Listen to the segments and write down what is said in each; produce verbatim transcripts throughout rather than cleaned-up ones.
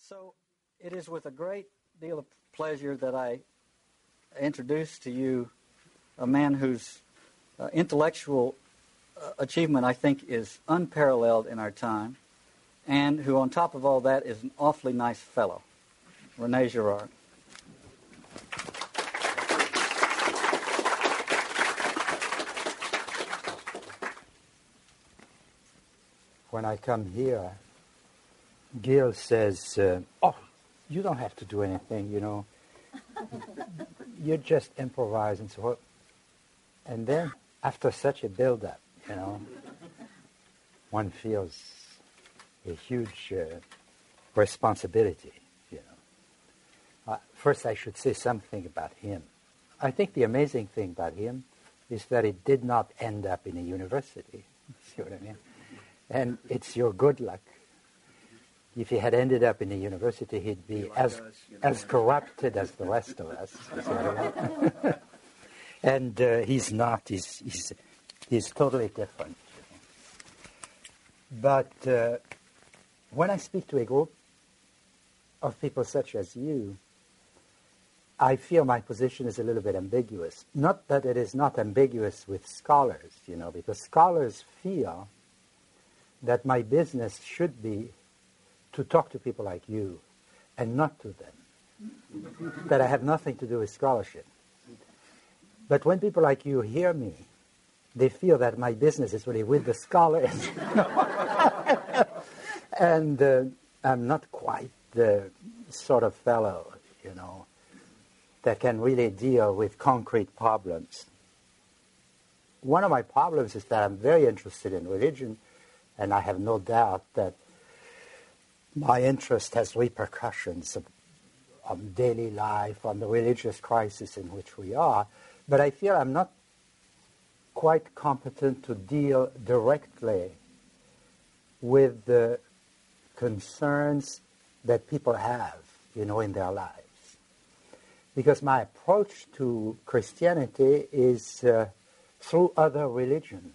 So it is with a great deal of pleasure that I introduce to you a man whose uh, intellectual uh, achievement, I think, is unparalleled in our time, and who, on top of all that, is an awfully nice fellow, Rene Girard. When I come here, Gil says, uh, oh, you don't have to do anything, you know. You just improvise and so forth. And then, after such a build-up, you know, one feels a huge uh, responsibility, you know. Uh, first, I should say something about him. I think the amazing thing about him is that it did not end up in a university. See what I mean? And it's your good luck. If he had ended up in a university, he'd be like as us, you know, as corrupted as the rest of us. And uh, he's not. He's, he's, he's totally different. You know. But uh, when I speak to a group of people such as you, I feel my position is a little bit ambiguous. Not that it is not ambiguous with scholars, you know, because scholars feel that my business should be to talk to people like you and not to them, that I have nothing to do with scholarship. But when people like you hear me, they feel that my business is really with the scholars. And uh, I'm not quite the sort of fellow, you know, that can really deal with concrete problems. One of my problems is that I'm very interested in religion, and I have no doubt that my interest has repercussions of, on daily life, on the religious crisis in which we are, but I feel I'm not quite competent to deal directly with the concerns that people have, you know, in their lives. Because my approach to Christianity is uh, through other religions.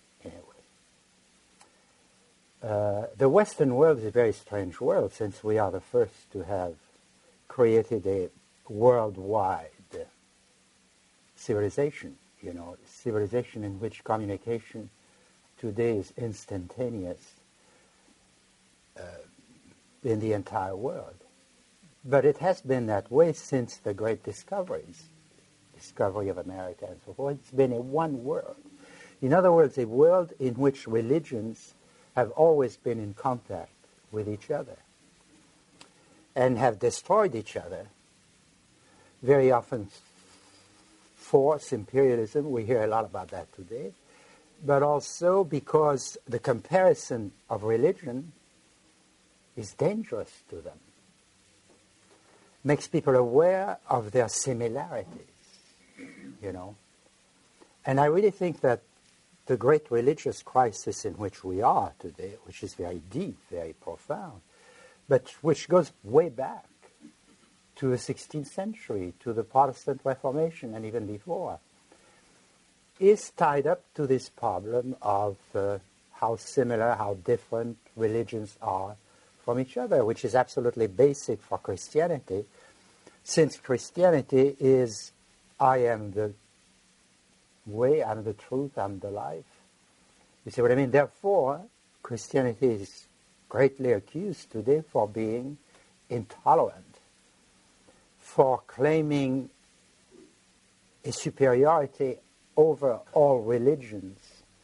Uh, the Western world is a very strange world, since we are the first to have created a worldwide civilization, you know, civilization in which communication today is instantaneous uh, in the entire world. But it has been that way since the great discoveries, discovery of America and so forth. It's been a one world. In other words, a world in which religions have always been in contact with each other and have destroyed each other, very often force, imperialism, we hear a lot about that today, but also because the comparison of religion is dangerous to them, makes people aware of their similarities, you know. And I really think that the great religious crisis in which we are today, which is very deep, very profound, but which goes way back to the sixteenth century, to the Protestant Reformation and even before, is tied up to this problem of uh, how similar, how different religions are from each other, which is absolutely basic for Christianity, since Christianity is, I am the way, I'm the truth, I'm the life. You see what I mean? Therefore, Christianity is greatly accused today for being intolerant, for claiming a superiority over all religions,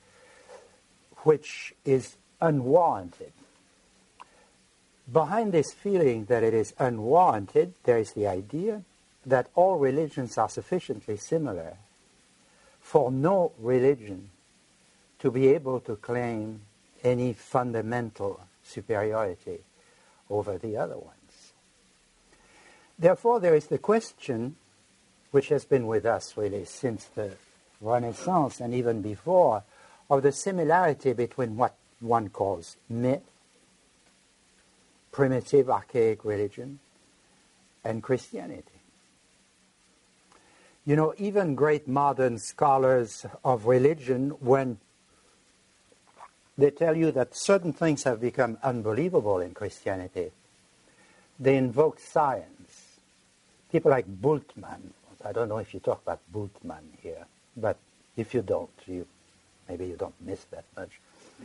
which is unwarranted. Behind this feeling that it is unwarranted, there is the idea that all religions are sufficiently similar for no religion to be able to claim any fundamental superiority over the other ones. Therefore, there is the question, which has been with us really since the Renaissance and even before, of the similarity between what one calls myth, primitive, archaic religion, and Christianity. You know, even great modern scholars of religion, when they tell you that certain things have become unbelievable in Christianity, they invoke science. People like Bultmann. I don't know if you talk about Bultmann here, but if you don't, you maybe you don't miss that much.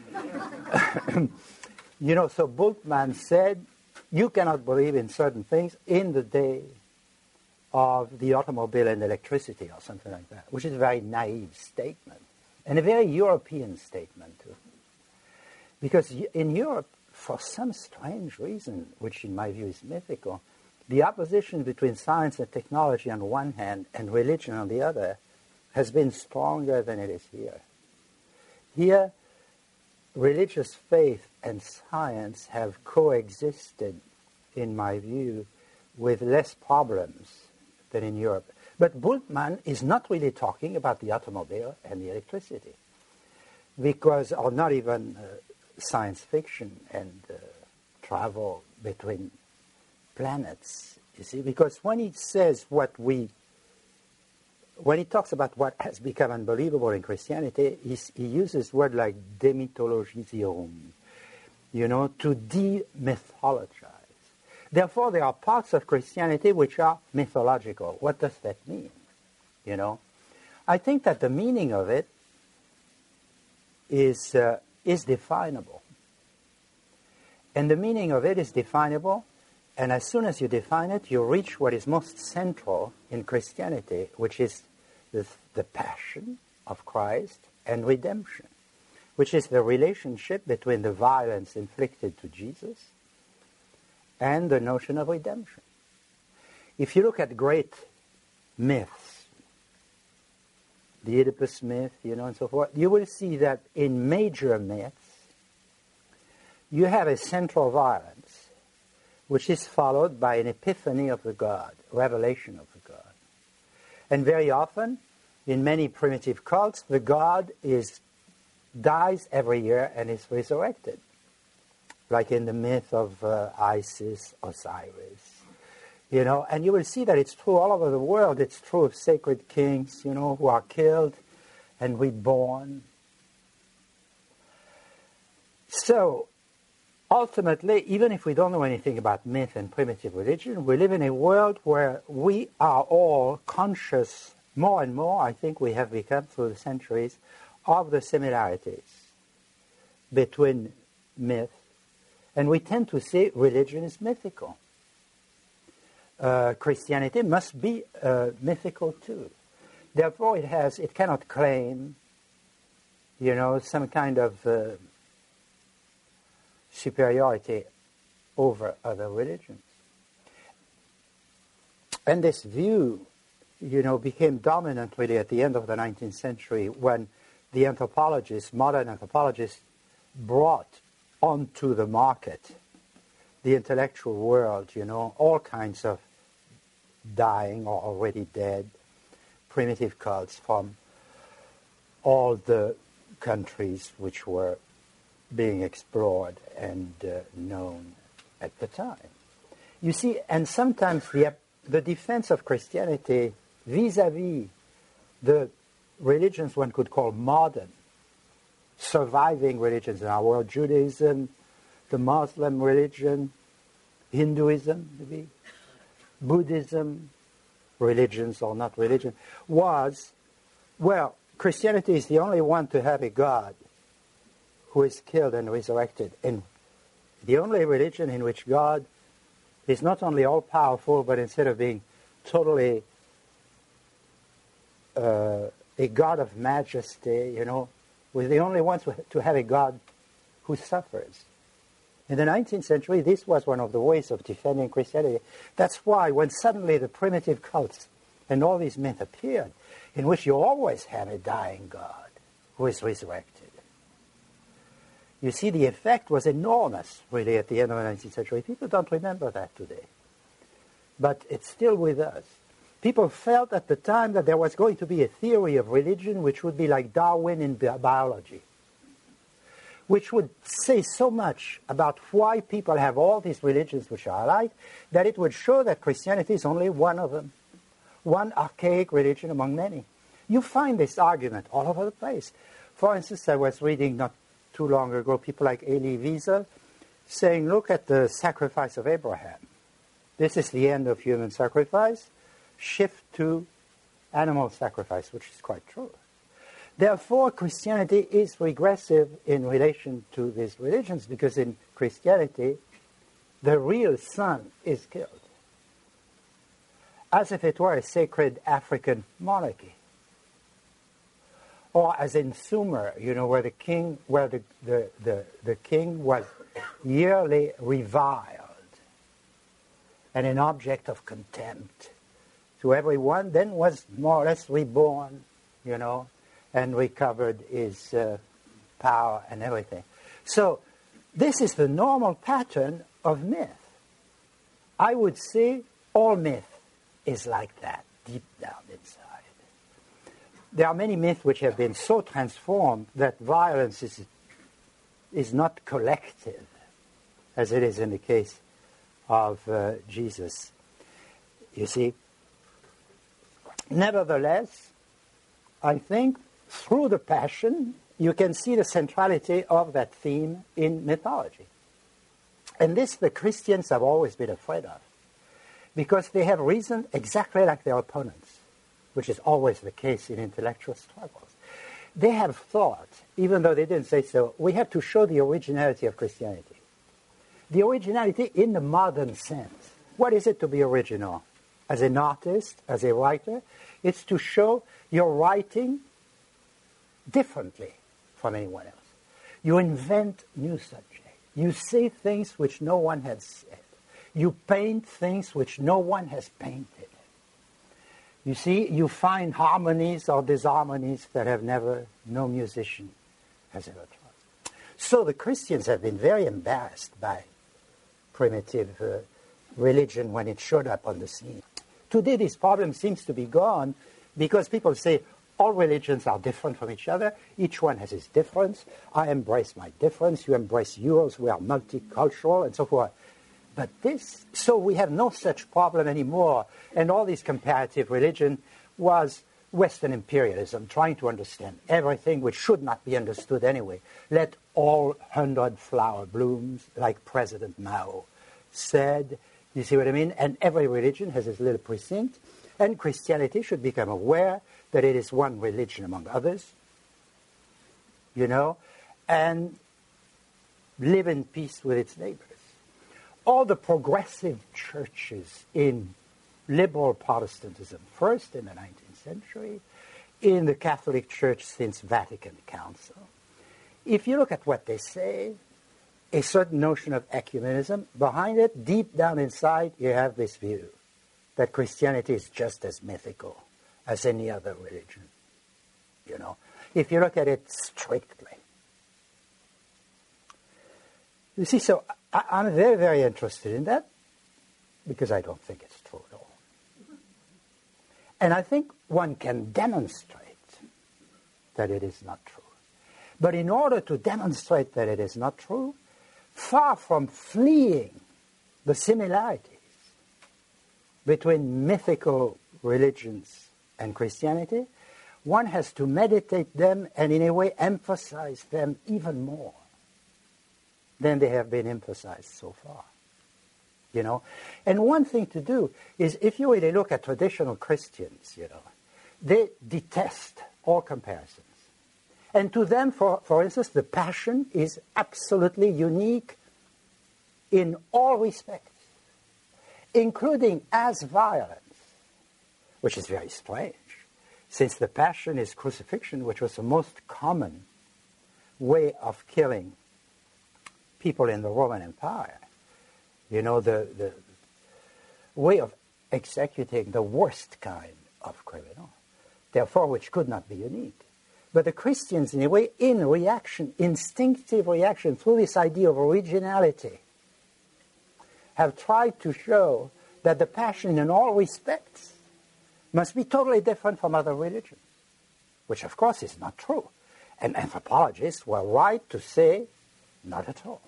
You know, so Bultmann said, you cannot believe in certain things in the day of the automobile and electricity or something like that, which is a very naive statement, and a very European statement too. Because in Europe, for some strange reason, which in my view is mythical, the opposition between science and technology on the one hand and religion on the other has been stronger than it is here. Here, religious faith and science have coexisted, in my view, with less problems than in Europe. But Bultmann is not really talking about the automobile and the electricity, because, or not even uh, science fiction and uh, travel between planets, you see, because when he says what we, when he talks about what has become unbelievable in Christianity, he, he uses words like demythologisierung, you know, to demythologize. Therefore, there are parts of Christianity which are mythological. What does that mean? You know, I think that the meaning of it is uh, is definable, and the meaning of it is definable. And as soon as you define it, you reach what is most central in Christianity, which is the, the passion of Christ and redemption, which is the relationship between the violence inflicted to Jesus and the notion of redemption. If you look at great myths, the Oedipus myth, you know, and so forth, you will see that in major myths, you have a central violence, which is followed by an epiphany of the God, revelation of the God. And very often, in many primitive cults, the God is dies every year and is resurrected, like in the myth of uh, Isis, Osiris. You know, and you will see that it's true all over the world. It's true of sacred kings, you know, who are killed and reborn. So, ultimately, even if we don't know anything about myth and primitive religion, we live in a world where we are all conscious, more and more, I think we have become through the centuries, of the similarities between myth, and we tend to say religion is mythical. Uh, Christianity must be uh, mythical too. Therefore, it has, it cannot claim, you know, some kind of uh, superiority over other religions. And this view, you know, became dominant really at the end of the nineteenth century when the anthropologists, modern anthropologists, brought onto the market the intellectual world, you know, all kinds of dying or already dead primitive cults from all the countries which were being explored and uh, known at the time. You see, and sometimes the, the defense of Christianity vis-a-vis the religions one could call modern, surviving religions in our world, Judaism, the Muslim religion, Hinduism, maybe, Buddhism, religions or not religion, was, well, Christianity is the only one to have a God who is killed and resurrected, and the only religion in which God is not only all-powerful, but instead of being totally uh, a God of majesty, you know, we're the only ones to have a God who suffers. In the nineteenth century, this was one of the ways of defending Christianity. That's why when suddenly the primitive cults and all these myths appeared, in which you always have a dying God who is resurrected, you see, the effect was enormous, really, at the end of the nineteenth century. People don't remember that today. But it's still with us. People felt at the time that there was going to be a theory of religion which would be like Darwin in bi- biology, which would say so much about why people have all these religions which are alike, that it would show that Christianity is only one of them, one archaic religion among many. You find this argument all over the place. For instance, I was reading not too long ago people like Elie Wiesel saying, look at the sacrifice of Abraham. this is the end of human sacrifice, shift to animal sacrifice, which is quite true. Therefore, Christianity is regressive in relation to these religions, because in Christianity, the real son is killed, as if it were a sacred African monarchy. Or as in Sumer, you know, where the king, where the, the, the, the king was yearly reviled and an object of contempt to everyone, then was more or less reborn, you know, and recovered his uh, power and everything. So this is the normal pattern of myth. I would say all myth is like that, deep down inside. There are many myths which have been so transformed that violence is, is not collective, as it is in the case of uh, Jesus. You see, nevertheless, I think through the Passion, you can see the centrality of that theme in mythology. And this the Christians have always been afraid of, because they have reasoned exactly like their opponents, which is always the case in intellectual struggles. They have thought, even though they didn't say so, we have to show the originality of Christianity. The originality in the modern sense. What is it to be original? As an artist, as a writer, it's to show you're writing differently from anyone else. You invent new subjects. You say things which no one has said. You paint things which no one has painted. You see, you find harmonies or disharmonies that have never, no musician has ever tried. So the Christians have been very embarrassed by primitive uh, religion when it showed up on the scene. Today this problem seems to be gone because people say all religions are different from each other. Each one has its difference. I embrace my difference. You embrace yours. We are multicultural and so forth. But this, so we have no such problem anymore. And all this comparative religion was Western imperialism, trying to understand everything which should not be understood anyway. Let all hundred flower blooms, like President Mao said. You see what I mean? And every religion has its little precinct. And Christianity should become aware that it is one religion among others, you know, and live in peace with its neighbors. All the progressive churches in liberal Protestantism, first in the nineteenth century, in the Catholic Church since Vatican Council, if you look at what they say, a certain notion of ecumenism, behind it, deep down inside, you have this view that Christianity is just as mythical as any other religion, you know, if you look at it strictly. You see, so I, I'm very, very interested in that because I don't think it's true at all. And I think one can demonstrate that it is not true. But in order to demonstrate that it is not true, far from fleeing the similarities between mythical religions and Christianity, one has to meditate them and in a way emphasize them even more than they have been emphasized so far. You know? And one thing to do is, if you really look at traditional Christians, you know, they detest all comparisons. And to them, for, for instance, the Passion is absolutely unique in all respects, including as violence, which is very strange, since the Passion is crucifixion, which was the most common way of killing people in the Roman Empire. You know, the, the way of executing the worst kind of criminal, therefore which could not be unique. But the Christians, in a way, in reaction, instinctive reaction, through this idea of originality, have tried to show that the Passion in all respects must be totally different from other religions, which of course is not true. And anthropologists were right to say, not at all.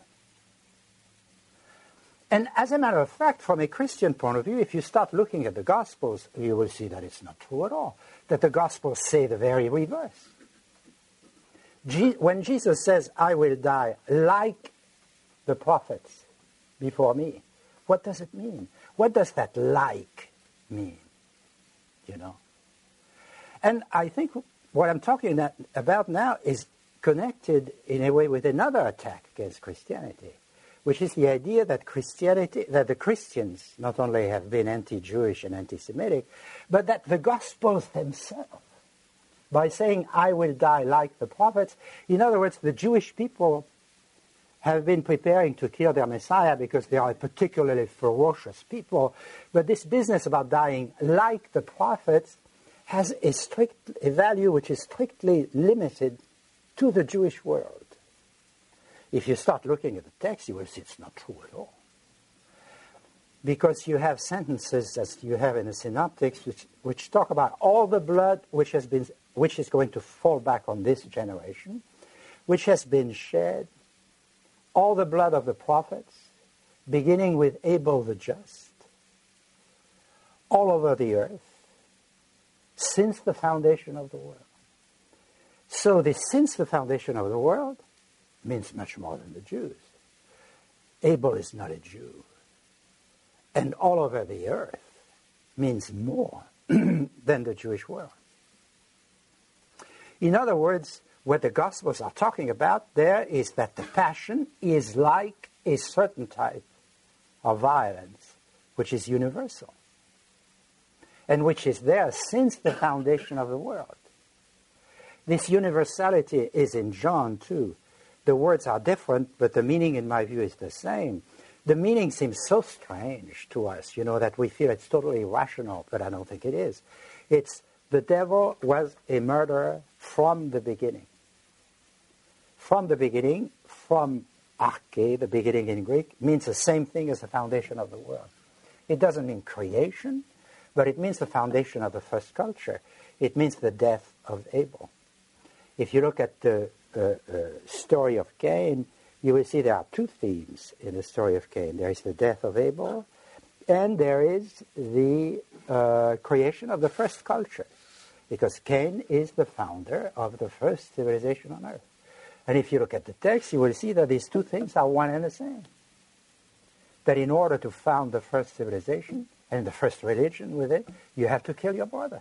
And as a matter of fact, from a Christian point of view, if you start looking at the Gospels, you will see that it's not true at all, that the Gospels say the very reverse. Je- when Jesus says, I will die like the prophets before me, What does it mean? What does that like mean? You know? And I think what I'm talking about now is connected in a way with another attack against Christianity, which is the idea that Christianity, that the Christians not only have been anti-Jewish and anti-Semitic, but that the Gospels themselves, by saying, I will die like the prophets, in other words, the Jewish people have been preparing to kill their Messiah because they are a particularly ferocious people, but this business about dying like the prophets has a strict a value which is strictly limited to the Jewish world. If you start looking at the text, you will see it's not true at all. Because you have sentences, as you have in the synoptics, which, which talk about all the blood which has been, which is going to fall back on this generation, which has been shed, all the blood of the prophets, beginning with Abel the just, all over the earth, since the foundation of the world. So this since the foundation of the world means much more than the Jews. Abel is not a Jew. And all over the earth means more than the Jewish world. In other words, what the Gospels are talking about there is that the passion is like a certain type of violence, which is universal, and which is there since the foundation of the world. This universality is in John too. The words are different, but the meaning, in my view, is the same. The meaning seems so strange to us, you know, that we feel it's totally irrational, but I don't think it is. It's the devil was a murderer from the beginning. From the beginning, from arche, the beginning in Greek, means the same thing as the foundation of the world. It doesn't mean creation, but it means the foundation of the first culture. It means the death of Abel. If you look at the uh, uh, story of Cain, you will see there are two themes in the story of Cain. There is the death of Abel, and there is the uh, creation of the first culture, because Cain is the founder of the first civilization on earth. And if you look at the text, you will see that these two things are one and the same. That in order to found the first civilization and the first religion with it, you have to kill your brother.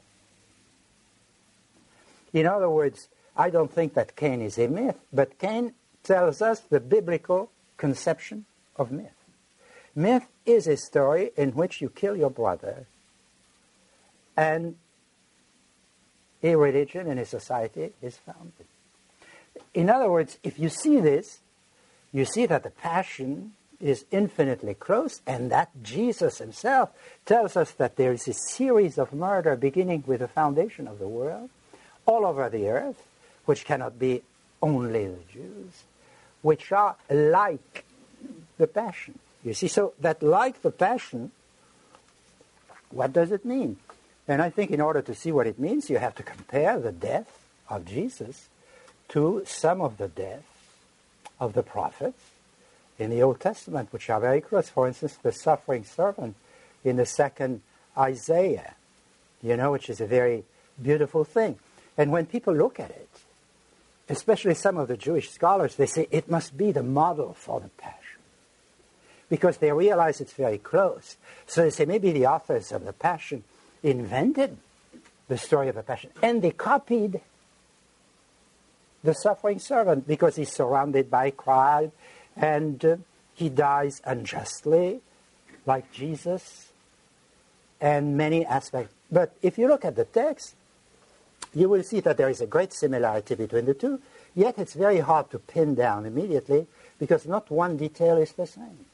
In other words, I don't think that Cain is a myth, but Cain tells us the biblical conception of myth. Myth is a story in which you kill your brother, and a religion and a society is founded. In other words, if you see this, you see that the passion is infinitely close, and that Jesus himself tells us that there is a series of murder beginning with the foundation of the world, all over the earth, which cannot be only the Jews, which are like the passion. You see, so that like the passion, what does it mean? And I think in order to see what it means, you have to compare the death of Jesus to some of the deaths of the prophets in the Old Testament, which are very close. For instance, the suffering servant in the second Isaiah, you know, which is a very beautiful thing. And when people look at it, especially some of the Jewish scholars, they say it must be the model for the Passion, because they realize it's very close. So they say maybe the authors of the Passion invented the story of the Passion, and they copied the suffering servant because he's surrounded by crowd, and uh, he dies unjustly, like Jesus, and many aspects. But if you look at the text, you will see that there is a great similarity between the two, yet it's very hard to pin down immediately because not one detail is the same.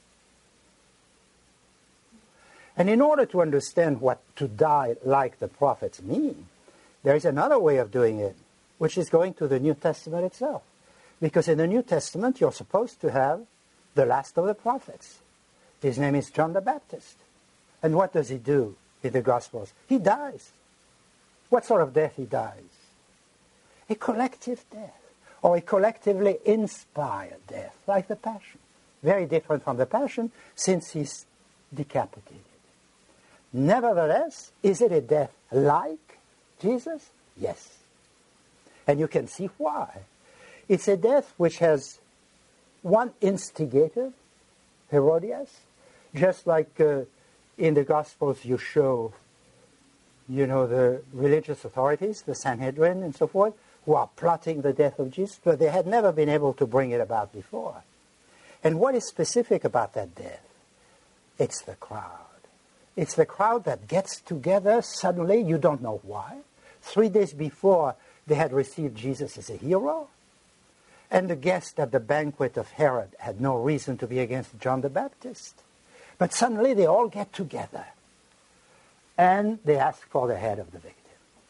And in order to understand what to die like the prophets mean, there is another way of doing it, which is going to the New Testament itself. Because in the New Testament, you're supposed to have the last of the prophets. His name is John the Baptist. And what does he do in the Gospels? He dies. What sort of death he dies? A collective death, or a collectively inspired death, like the Passion. Very different from the Passion, since he's decapitated. Nevertheless, is it a death like Jesus? Yes. And you can see why. It's a death which has one instigator, Herodias. Just like uh, in the Gospels you show, you know, the religious authorities, the Sanhedrin and so forth, who are plotting the death of Jesus, but they had never been able to bring it about before. And what is specific about that death? It's the crowd. It's the crowd that gets together suddenly, you don't know why. Three days before, they had received Jesus as a hero. And the guests at the banquet of Herod had no reason to be against John the Baptist. But suddenly they all get together. And they ask for the head of the victim.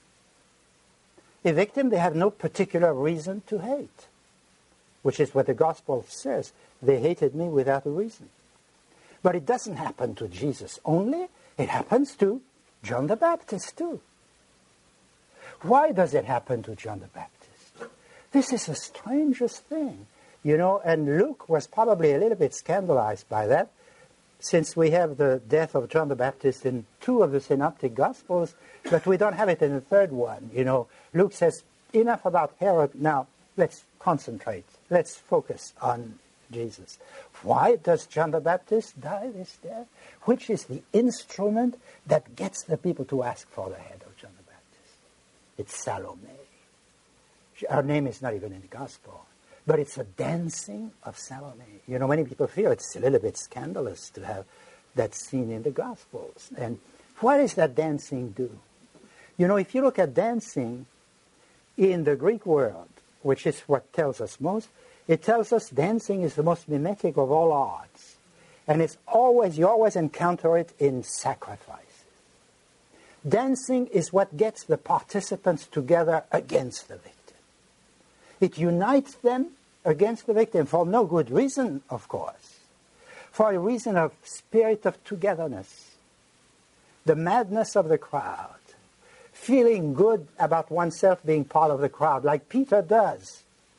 A victim they have no particular reason to hate, which is what the gospel says. They hated me without a reason. But it doesn't happen to Jesus only. It happens to John the Baptist too. Why does it happen to John the Baptist? This is the strangest thing, you know, and Luke was probably a little bit scandalized by that, since we have the death of John the Baptist in two of the synoptic gospels, but we don't have it in the third one. You know, Luke says, enough about Herod, now let's concentrate, let's focus on Jesus. Why does John the Baptist die this death? Which is the instrument that gets the people to ask for the head of John the Baptist? It's Salome. Her name is not even in the gospel, but it's a dancing of Salome. You know, many people feel it's a little bit scandalous to have that scene in the gospels. And what does that dancing do? You know, if you look at dancing in the Greek world, which is what tells us most, it tells us dancing is the most mimetic of all arts. And it's always, you always encounter it in sacrifice. Dancing is what gets the participants together against the victim. It unites them against the victim for no good reason, of course. For a reason of spirit of togetherness. The madness of the crowd. Feeling good about oneself being part of the crowd, like Peter does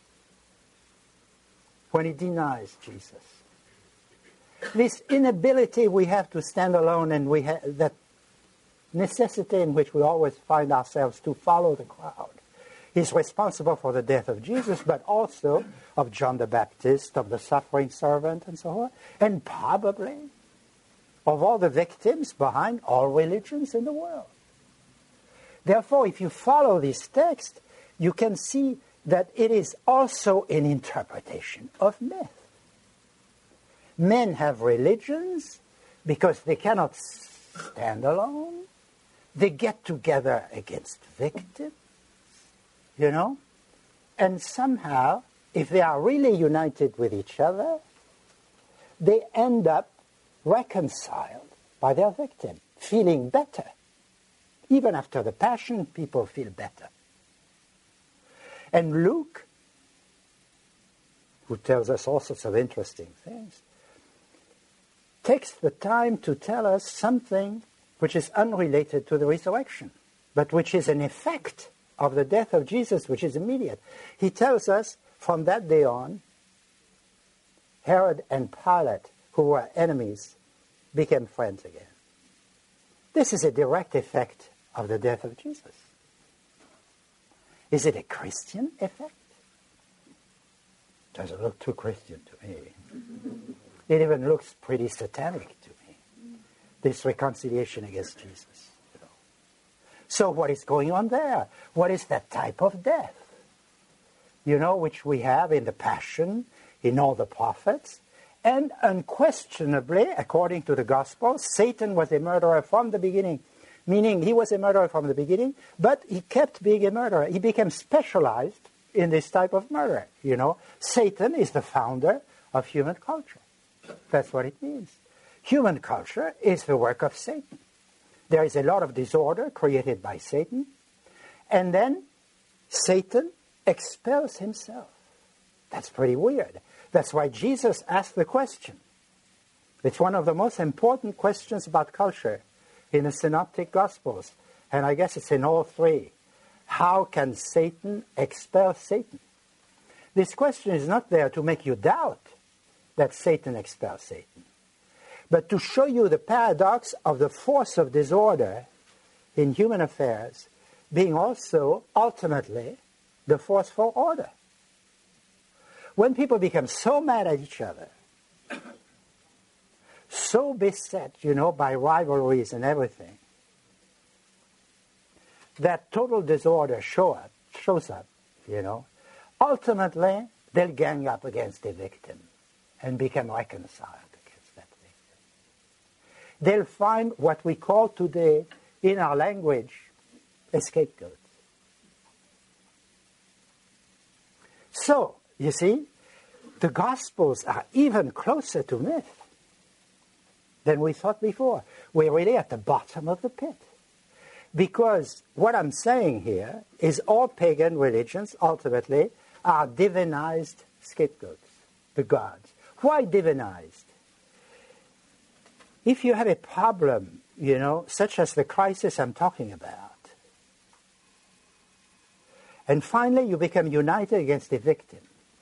when he denies Jesus. This inability we have to stand alone, and we ha- that necessity in which we always find ourselves to follow the crowd, is responsible for the death of Jesus, but also of John the Baptist, of the suffering servant, and so on, and probably of all the victims behind all religions in the world. Therefore, if you follow this text, you can see that it is also an interpretation of myth. Men have religions because they cannot stand alone. They get together against victims, you know, and somehow, if they are really united with each other, they end up reconciled by their victim, feeling better. Even after the Passion, people feel better. And Luke, who tells us all sorts of interesting things, takes the time to tell us something which is unrelated to the resurrection, but which is an effect of the death of Jesus, which is immediate. He tells us from that day on, Herod and Pilate, who were enemies, became friends again. This is a direct effect of the death of Jesus. Is it a Christian effect? Doesn't look too Christian to me. It even looks pretty satanic to me, this reconciliation against Jesus. You know. So what is going on there? What is that type of death? You know, which we have in the Passion, in all the prophets, and unquestionably, according to the Gospel, Satan was a murderer from the beginning. Meaning he was a murderer from the beginning, but he kept being a murderer. He became specialized in this type of murder. You know, Satan is the founder of human culture. That's what it means. Human culture is the work of Satan. There is a lot of disorder created by Satan, and then Satan expels himself. That's pretty weird. That's why Jesus asked the question. It's one of the most important questions about culture in the Synoptic Gospels, and I guess it's in all three. How can Satan expel Satan? This question is not there to make you doubt that Satan expels Satan, but to show you the paradox of the force of disorder in human affairs being also ultimately the force for order. When people become so mad at each other, so beset, you know, by rivalries and everything, that total disorder show up, shows up, you know, ultimately they'll gang up against the victim and become reconciled against that victim. They'll find what we call today in our language a scapegoat. So, you see, the Gospels are even closer to myth than we thought before. We're really at the bottom of the pit. Because what I'm saying here is all pagan religions ultimately are divinized scapegoats, the gods. Why divinized? If you have a problem, you know, such as the crisis I'm talking about, and finally you become united against the victim,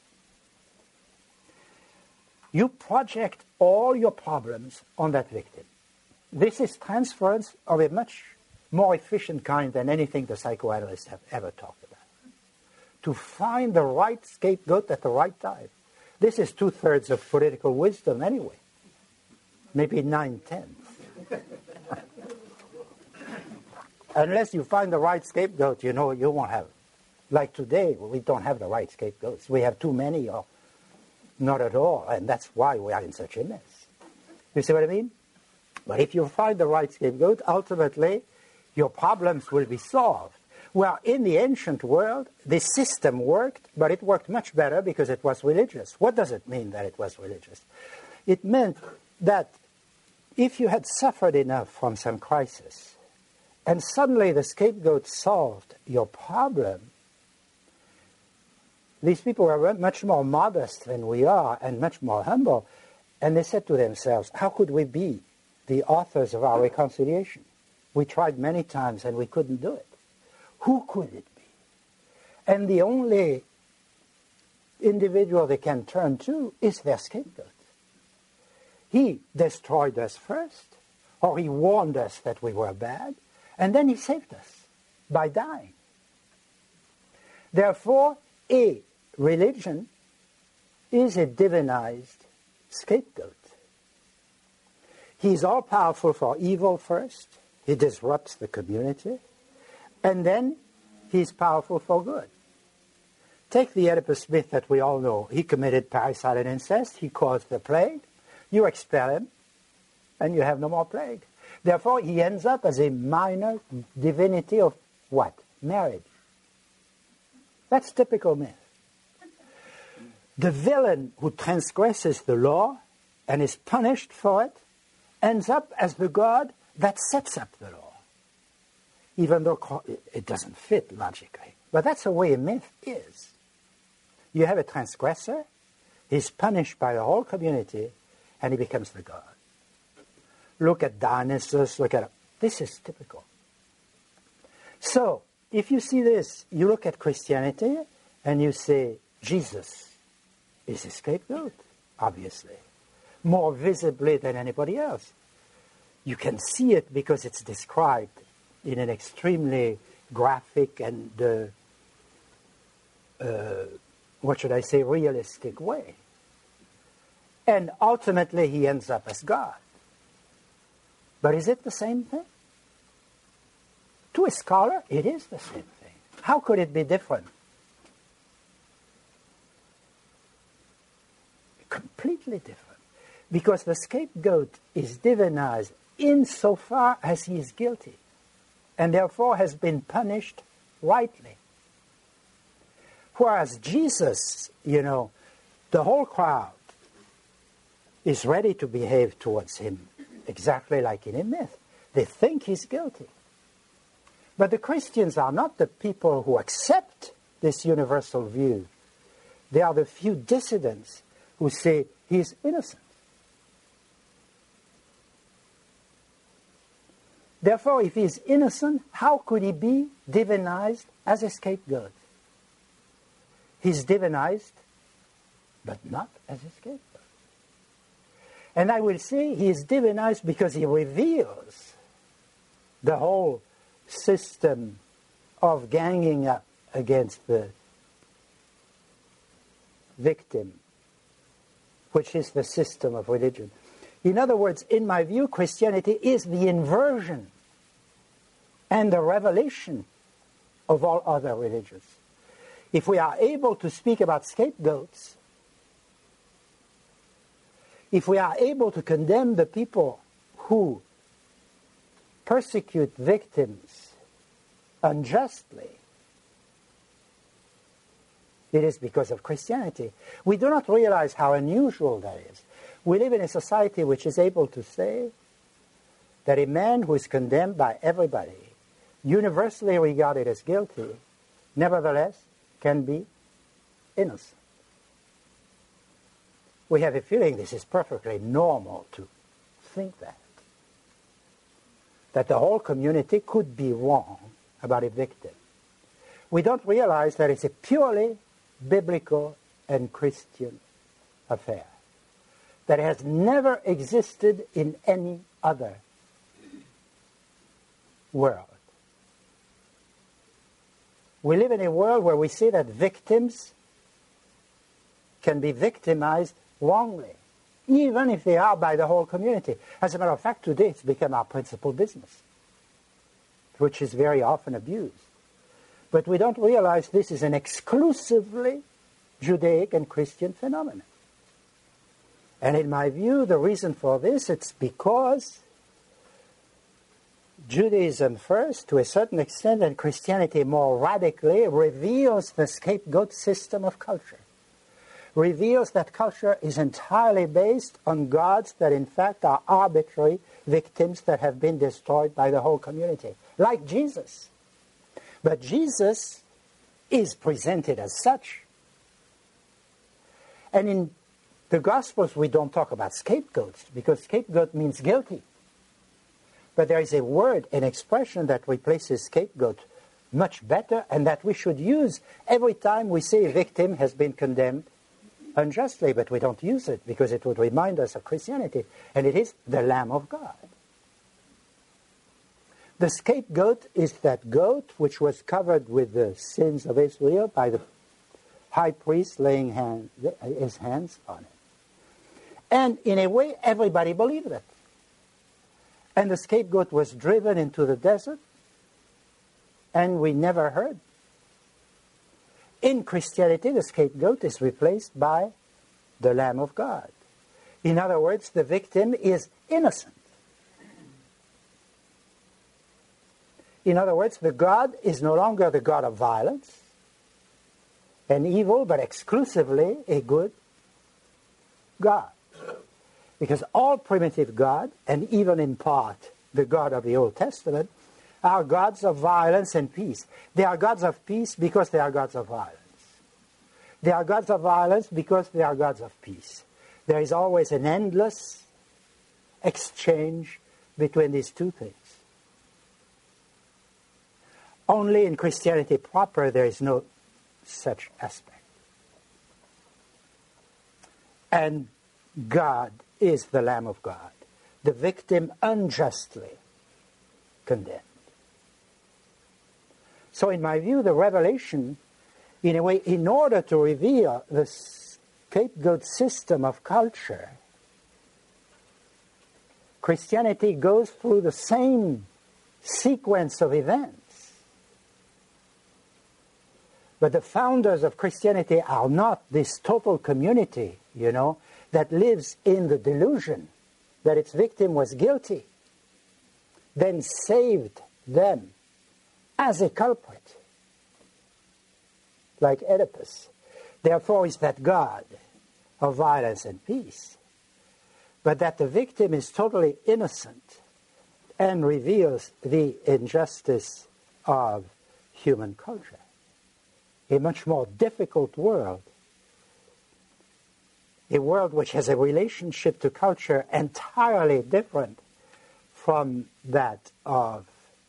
you project all your problems on that victim. This is transference of a much more efficient kind than anything the psychoanalysts have ever talked about. To find the right scapegoat at the right time. This is two-thirds of political wisdom anyway. Maybe nine-tenths. Unless you find the right scapegoat, you know, you won't have. Like today, we don't have the right scapegoats. We have too many or not at all, and that's why we are in such a mess. You see what I mean? But if you find the right scapegoat, ultimately, your problems will be solved. Well, in the ancient world, this system worked, but it worked much better because it was religious. What does it mean that it was religious? It meant that if you had suffered enough from some crisis, and suddenly the scapegoat solved your problem, these people were much more modest than we are and much more humble, and they said to themselves, how could we be the authors of our reconciliation? We tried many times and we couldn't do it. Who could it be? And the only individual they can turn to is their scapegoat. He destroyed us first, or he warned us that we were bad, and then he saved us by dying. Therefore, a religion is a divinized scapegoat. He's all-powerful for evil first. He disrupts the community. And then he's powerful for good. Take the Oedipus myth that we all know. He committed parricide and incest. He caused the plague. You expel him, and you have no more plague. Therefore, he ends up as a minor divinity of what? Marriage. That's typical myth. The villain who transgresses the law and is punished for it ends up as the god that sets up the law, even though it doesn't fit logically. But that's the way a myth is. You have a transgressor, he's punished by the whole community, and he becomes the god. Look at Dionysus, look at... This is typical. So, if you see this, you look at Christianity, and you say, Jesus is a scapegoat, obviously, more visibly than anybody else. You can see it because it's described in an extremely graphic and, uh, uh, what should I say, realistic way. And ultimately he ends up as God. But is it the same thing? To a scholar, it is the same thing. How could it be different? Completely different. Because the scapegoat is divinized insofar as he is guilty, and therefore has been punished rightly. Whereas Jesus, you know, the whole crowd is ready to behave towards him exactly like in a myth. They think he's guilty. But the Christians are not the people who accept this universal view. They are the few dissidents who say he's innocent. Therefore, if he is innocent, how could he be divinized as a scapegoat? He's divinized, but not as a scapegoat. And I will say he is divinized because he reveals the whole system of ganging up against the victim, which is the system of religion. In other words, in my view, Christianity is the inversion and the revelation of all other religions. If we are able to speak about scapegoats, if we are able to condemn the people who persecute victims unjustly, it is because of Christianity. We do not realize how unusual that is. We live in a society which is able to say that a man who is condemned by everybody, universally regarded as guilty, nevertheless can be innocent. We have a feeling this is perfectly normal to think that. That the whole community could be wrong about a victim. We don't realize that it's a purely biblical and Christian affair that has never existed in any other world. We live in a world where we see that victims can be victimized wrongly, even if they are by the whole community. As a matter of fact, today it's become our principal business, which is very often abused. But we don't realize this is an exclusively Judaic and Christian phenomenon. And in my view, the reason for this, it's because Judaism first, to a certain extent, and Christianity more radically, reveals the scapegoat system of culture. Reveals that culture is entirely based on gods that in fact are arbitrary victims that have been destroyed by the whole community, like Jesus. But Jesus is presented as such. And in the Gospels we don't talk about scapegoats, because scapegoat means guilty. But there is a word, an expression that replaces scapegoat much better, and that we should use every time we say a victim has been condemned unjustly, but we don't use it because it would remind us of Christianity, and it is the Lamb of God. The scapegoat is that goat which was covered with the sins of Israel by the high priest laying hand, his hands on it. And in a way, everybody believed it. And the scapegoat was driven into the desert, and we never heard. In Christianity, the scapegoat is replaced by the Lamb of God. In other words, the victim is innocent. In other words, the God is no longer the God of violence and evil, but exclusively a good God. Because all primitive God, and even in part the God of the Old Testament, are gods of violence and peace. They are gods of peace because they are gods of violence. They are gods of violence because they are gods of peace. There is always an endless exchange between these two things. Only in Christianity proper there is no such aspect. And God is the Lamb of God, the victim unjustly condemned. So in my view, the revelation, in a way, in order to reveal the scapegoat system of culture, Christianity goes through the same sequence of events. But the founders of Christianity are not this total community, you know, that lives in the delusion that its victim was guilty, then saved them as a culprit, like Oedipus. Therefore is that God of violence and peace, but that the victim is totally innocent and reveals the injustice of human culture. A much more difficult world, a world which has a relationship to culture entirely different from that of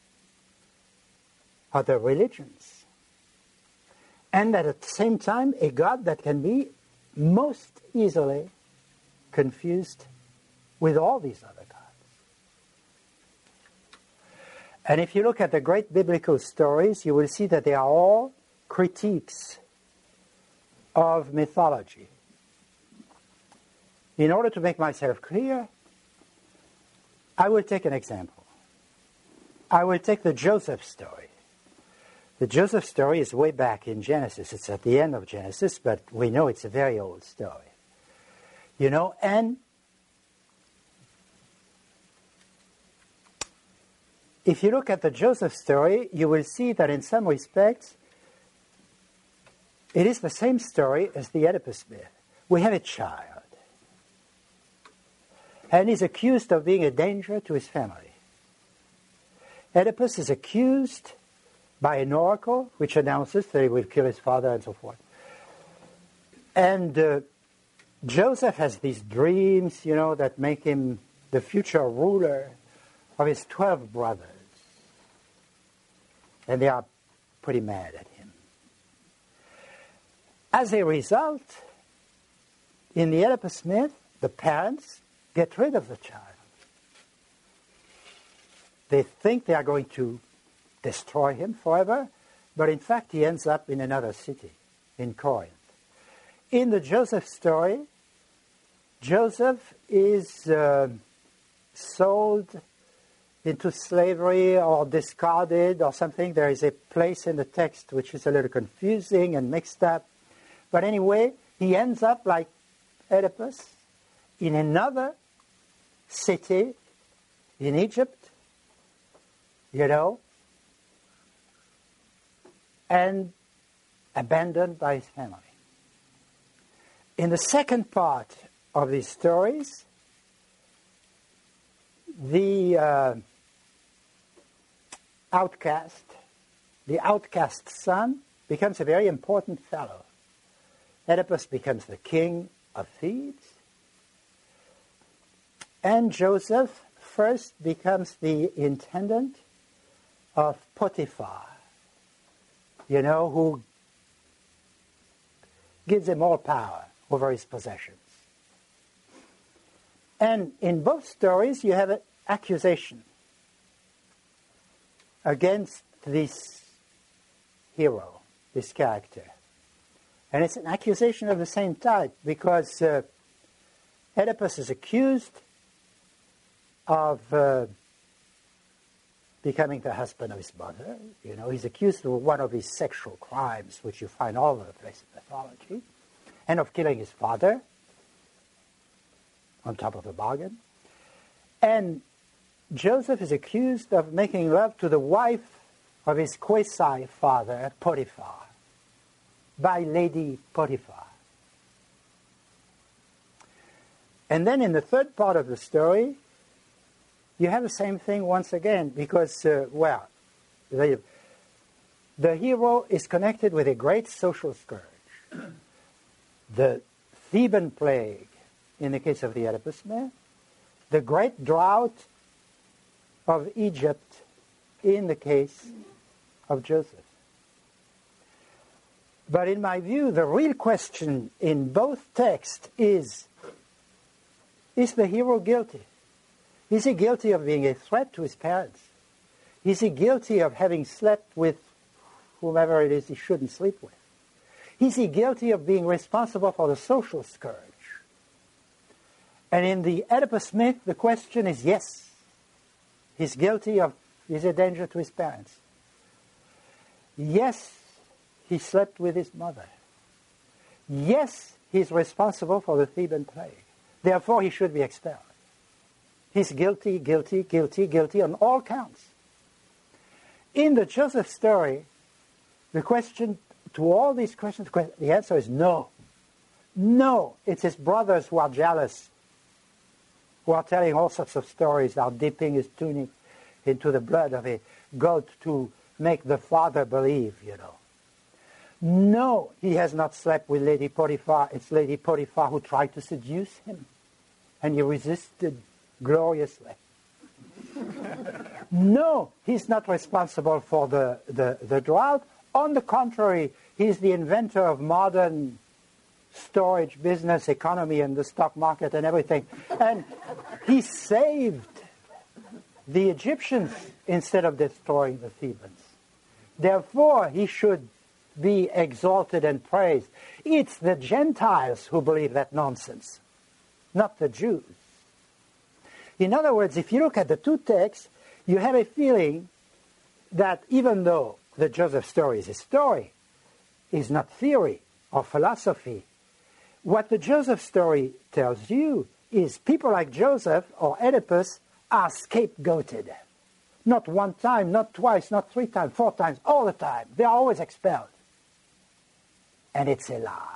other religions. And that at the same time, a God that can be most easily confused with all these other gods. And if you look at the great biblical stories, you will see that they are all critiques of mythology. In order to make myself clear, I will take an example. I will take the Joseph story. The Joseph story is way back in Genesis. It's at the end of Genesis, but we know it's a very old story. You know, and if you look at the Joseph story, you will see that in some respects, it is the same story as the Oedipus myth. We have a child, and he's accused of being a danger to his family. Oedipus is accused by an oracle, which announces that he will kill his father and so forth. And uh, Joseph has these dreams, you know, that make him the future ruler of his twelve brothers. And they are pretty mad at him. As a result, in the Oedipus myth, the parents get rid of the child. They think they are going to destroy him forever, but in fact he ends up in another city, in Corinth. In the Joseph story, Joseph is uh, sold into slavery or discarded or something. There is a place in the text which is a little confusing and mixed up. But anyway, he ends up like Oedipus in another city in Egypt, you know, and abandoned by his family. In the second part of these stories, the uh, outcast, the outcast son, becomes a very important fellow. Oedipus becomes the king of Thebes, and Joseph first becomes the intendant of Potiphar, you know, who gives him all power over his possessions. And in both stories, you have an accusation against this hero, this character. And it's an accusation of the same type, because uh, Oedipus is accused of uh, becoming the husband of his mother. You know, he's accused of one of his sexual crimes, which you find all over the place in mythology, and of killing his father, on top of the bargain. And Joseph is accused of making love to the wife of his quasi-father, Potiphar, by Lady Potiphar. And then in the third part of the story, you have the same thing once again, because, uh, well, the, the hero is connected with a great social scourge. The Theban plague, in the case of the Oedipus myth, the great drought of Egypt in the case of Joseph. But in my view, the real question in both texts is, is the hero guilty? Is he guilty of being a threat to his parents? Is he guilty of having slept with whomever it is he shouldn't sleep with? Is he guilty of being responsible for the social scourge? And in the Oedipus myth, the question is yes. He's guilty of, he's a danger to his parents. Yes, he slept with his mother. Yes, he's responsible for the Theban plague. Therefore, he should be expelled. He's guilty, guilty, guilty, guilty on all counts. In the Joseph story, the question to all these questions, the answer is no. No, it's his brothers who are jealous, who are telling all sorts of stories, are dipping his tunic into the blood of a goat to make the father believe, you know. No, he has not slept with Lady Potiphar. It's Lady Potiphar who tried to seduce him, and he resisted gloriously. No, he's not responsible for the, the, the drought. On the contrary, he's the inventor of modern storage business, economy, and the stock market and everything. And he saved the Egyptians instead of destroying the Thebans. Therefore, he should be exalted and praised. It's the Gentiles who believe that nonsense, not the Jews. In other words, if you look at the two texts, you have a feeling that even though the Joseph story is a story, is not theory or philosophy, what the Joseph story tells you is people like Joseph or Oedipus are scapegoated. Not one time, not twice, not three times, four times, all the time. They are always expelled. And it's a lie.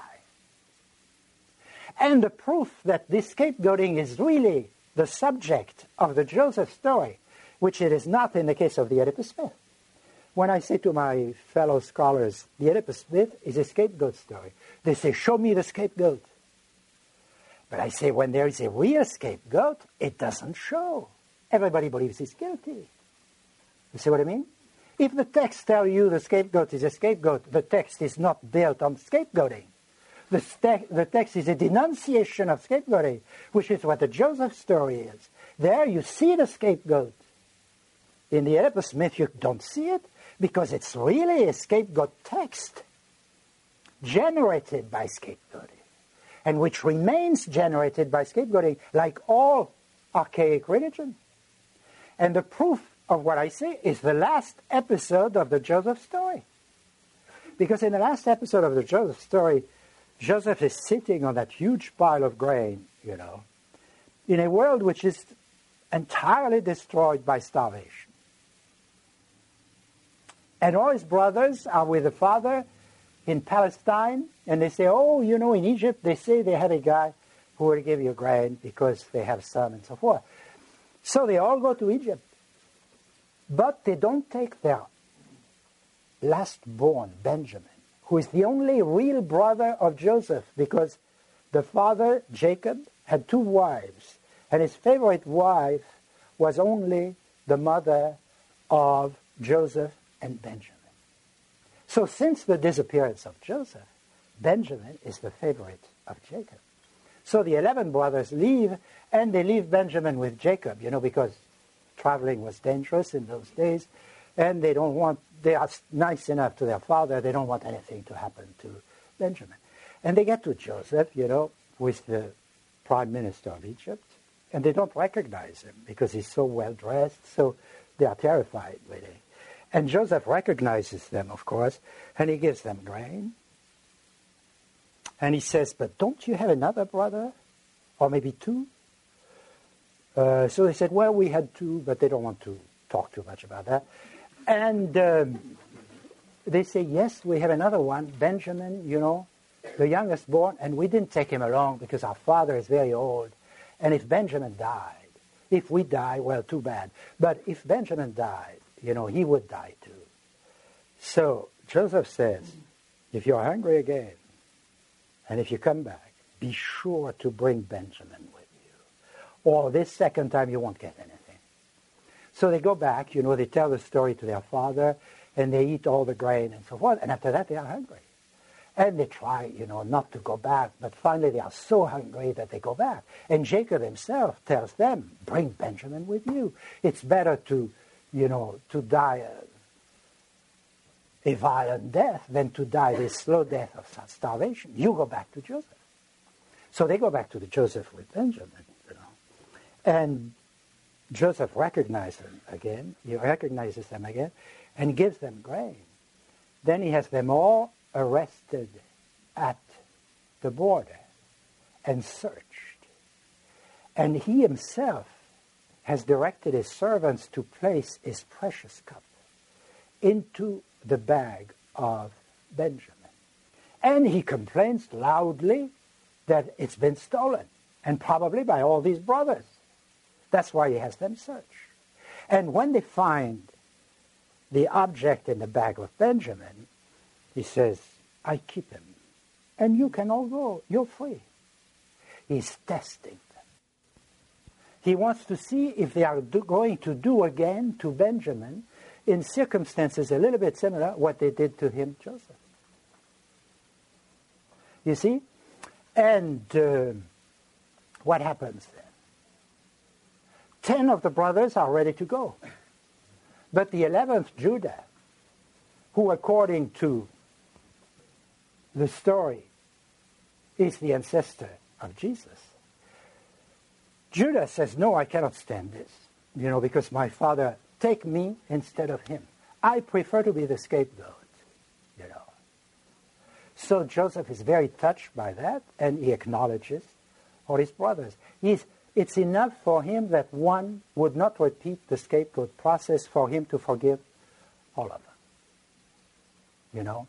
And the proof that this scapegoating is really the subject of the Joseph story, which it is not in the case of the Oedipus myth. When I say to my fellow scholars, the Oedipus myth is a scapegoat story, they say, show me the scapegoat. But I say, when there is a real scapegoat, it doesn't show. Everybody believes he's guilty. You see what I mean? If the text tells you the scapegoat is a scapegoat, the text is not built on scapegoating. The, ste- the text is a denunciation of scapegoating, which is what the Joseph story is. There you see the scapegoat. In the Oedipus myth, you don't see it because it's really a scapegoat text generated by scapegoating, and which remains generated by scapegoating like all archaic religion. And the proof of what I say is the last episode of the Joseph story. Because in the last episode of the Joseph story, Joseph is sitting on that huge pile of grain, you know, in a world which is entirely destroyed by starvation. And all his brothers are with the father in Palestine, and they say, oh, you know, in Egypt, they say they have a guy who will give you grain because they have some and so forth. So they all go to Egypt. But they don't take their last born, Benjamin, who is the only real brother of Joseph, because the father, Jacob, had two wives, and his favorite wife was only the mother of Joseph and Benjamin. So since the disappearance of Joseph, Benjamin is the favorite of Jacob. So the eleven brothers leave, and they leave Benjamin with Jacob, you know, because traveling was dangerous in those days, and they don't want, they are nice enough to their father, they don't want anything to happen to Benjamin. And they get to Joseph, you know, with the prime minister of Egypt, and they don't recognize him because he's so well dressed, so they are terrified, really. And Joseph recognizes them, of course, and he gives them grain. And he says, but don't you have another brother? Or maybe two? Uh, so they said, well, we had two, but they don't want to talk too much about that. And um, they say, yes, we have another one, Benjamin, you know, the youngest born, and we didn't take him along because our father is very old. And if Benjamin died, if we die, well, too bad. But if Benjamin died, you know, he would die too. So Joseph says, if you're hungry again, and if you come back, be sure to bring Benjamin with you. Or this second time you won't get anything. So they go back, you know, they tell the story to their father, and they eat all the grain and so forth, and after that they are hungry. And they try, you know, not to go back, but finally they are so hungry that they go back. And Jacob himself tells them, bring Benjamin with you. It's better to, you know, to die a, a violent death than to die this slow death of starvation. You go back to Joseph. So they go back to the Joseph with Benjamin, you know. And Joseph recognizes them again. He recognizes them again and gives them grain. Then he has them all arrested at the border and searched. And he himself has directed his servants to place his precious cup into the bag of Benjamin. And he complains loudly that it's been stolen, and probably by all these brothers. That's why he has them search. And when they find the object in the bag of Benjamin, he says, I keep him, and you can all go. You're free. He's testing them. He wants to see if they are do, going to do again to Benjamin, in circumstances a little bit similar, what they did to him, Joseph. You see? And uh, what happens then? Ten of the brothers are ready to go. But the eleventh, Judah, who according to the story is the ancestor of Jesus, Judah says, no, I cannot stand this, you know, because my father, take me instead of him. I prefer to be the scapegoat, you know. So Joseph is very touched by that, and he acknowledges all his brothers. He's, it's enough for him that one would not repeat the scapegoat process for him to forgive all of them, you know.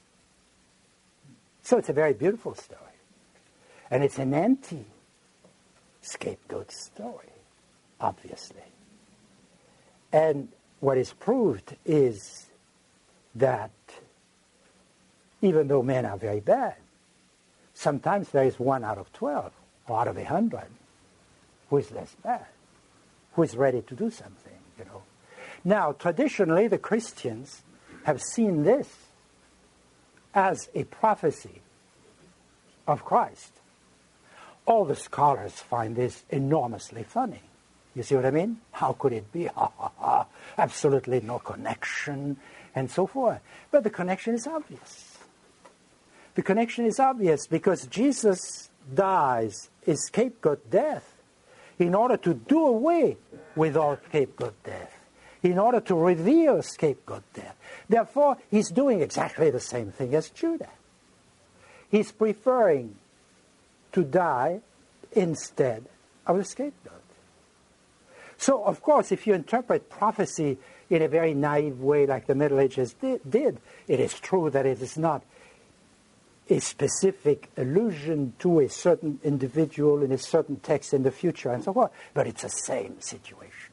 So it's a very beautiful story. And it's an anti-scapegoat story, obviously. And what is proved is that even though men are very bad, sometimes there is one out of twelve or out of a hundred who is less bad, who is ready to do something, you know. Now, traditionally, the Christians have seen this as a prophecy of Christ. All the scholars find this enormously funny. You see what I mean? How could it be? Ha, ha, ha. Absolutely no connection, and so forth. But the connection is obvious. The connection is obvious because Jesus dies a scapegoat death in order to do away with all scapegoat death, in order to reveal scapegoat death. Therefore, he's doing exactly the same thing as Judah. He's preferring to die instead of the scapegoat. So, of course, if you interpret prophecy in a very naive way like the Middle Ages did, did, it is true that it is not a specific allusion to a certain individual in a certain text in the future and so forth, but it's the same situation.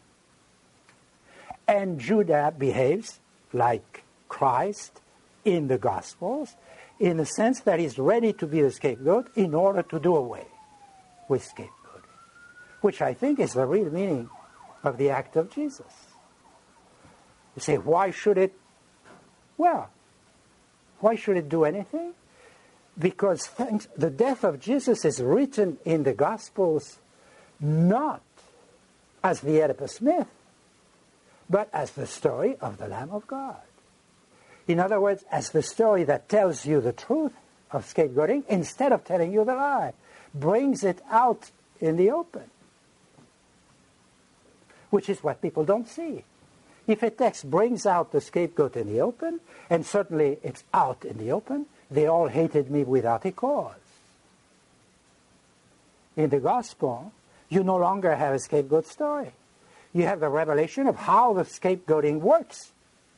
And Judah behaves like Christ in the Gospels, in the sense that he's ready to be the scapegoat in order to do away with scapegoat, which I think is the real meaning of the act of Jesus. You say, why should it? Well, why should it do anything? Because thanks, the death of Jesus is written in the Gospels not as the Oedipus myth, but as the story of the Lamb of God. In other words, as the story that tells you the truth of scapegoating instead of telling you the lie, brings it out in the open, which is what people don't see. If a text brings out the scapegoat in the open, and certainly it's out in the open, they all hated me without a cause. In the gospel, you no longer have a scapegoat story. You have the revelation of how the scapegoating works,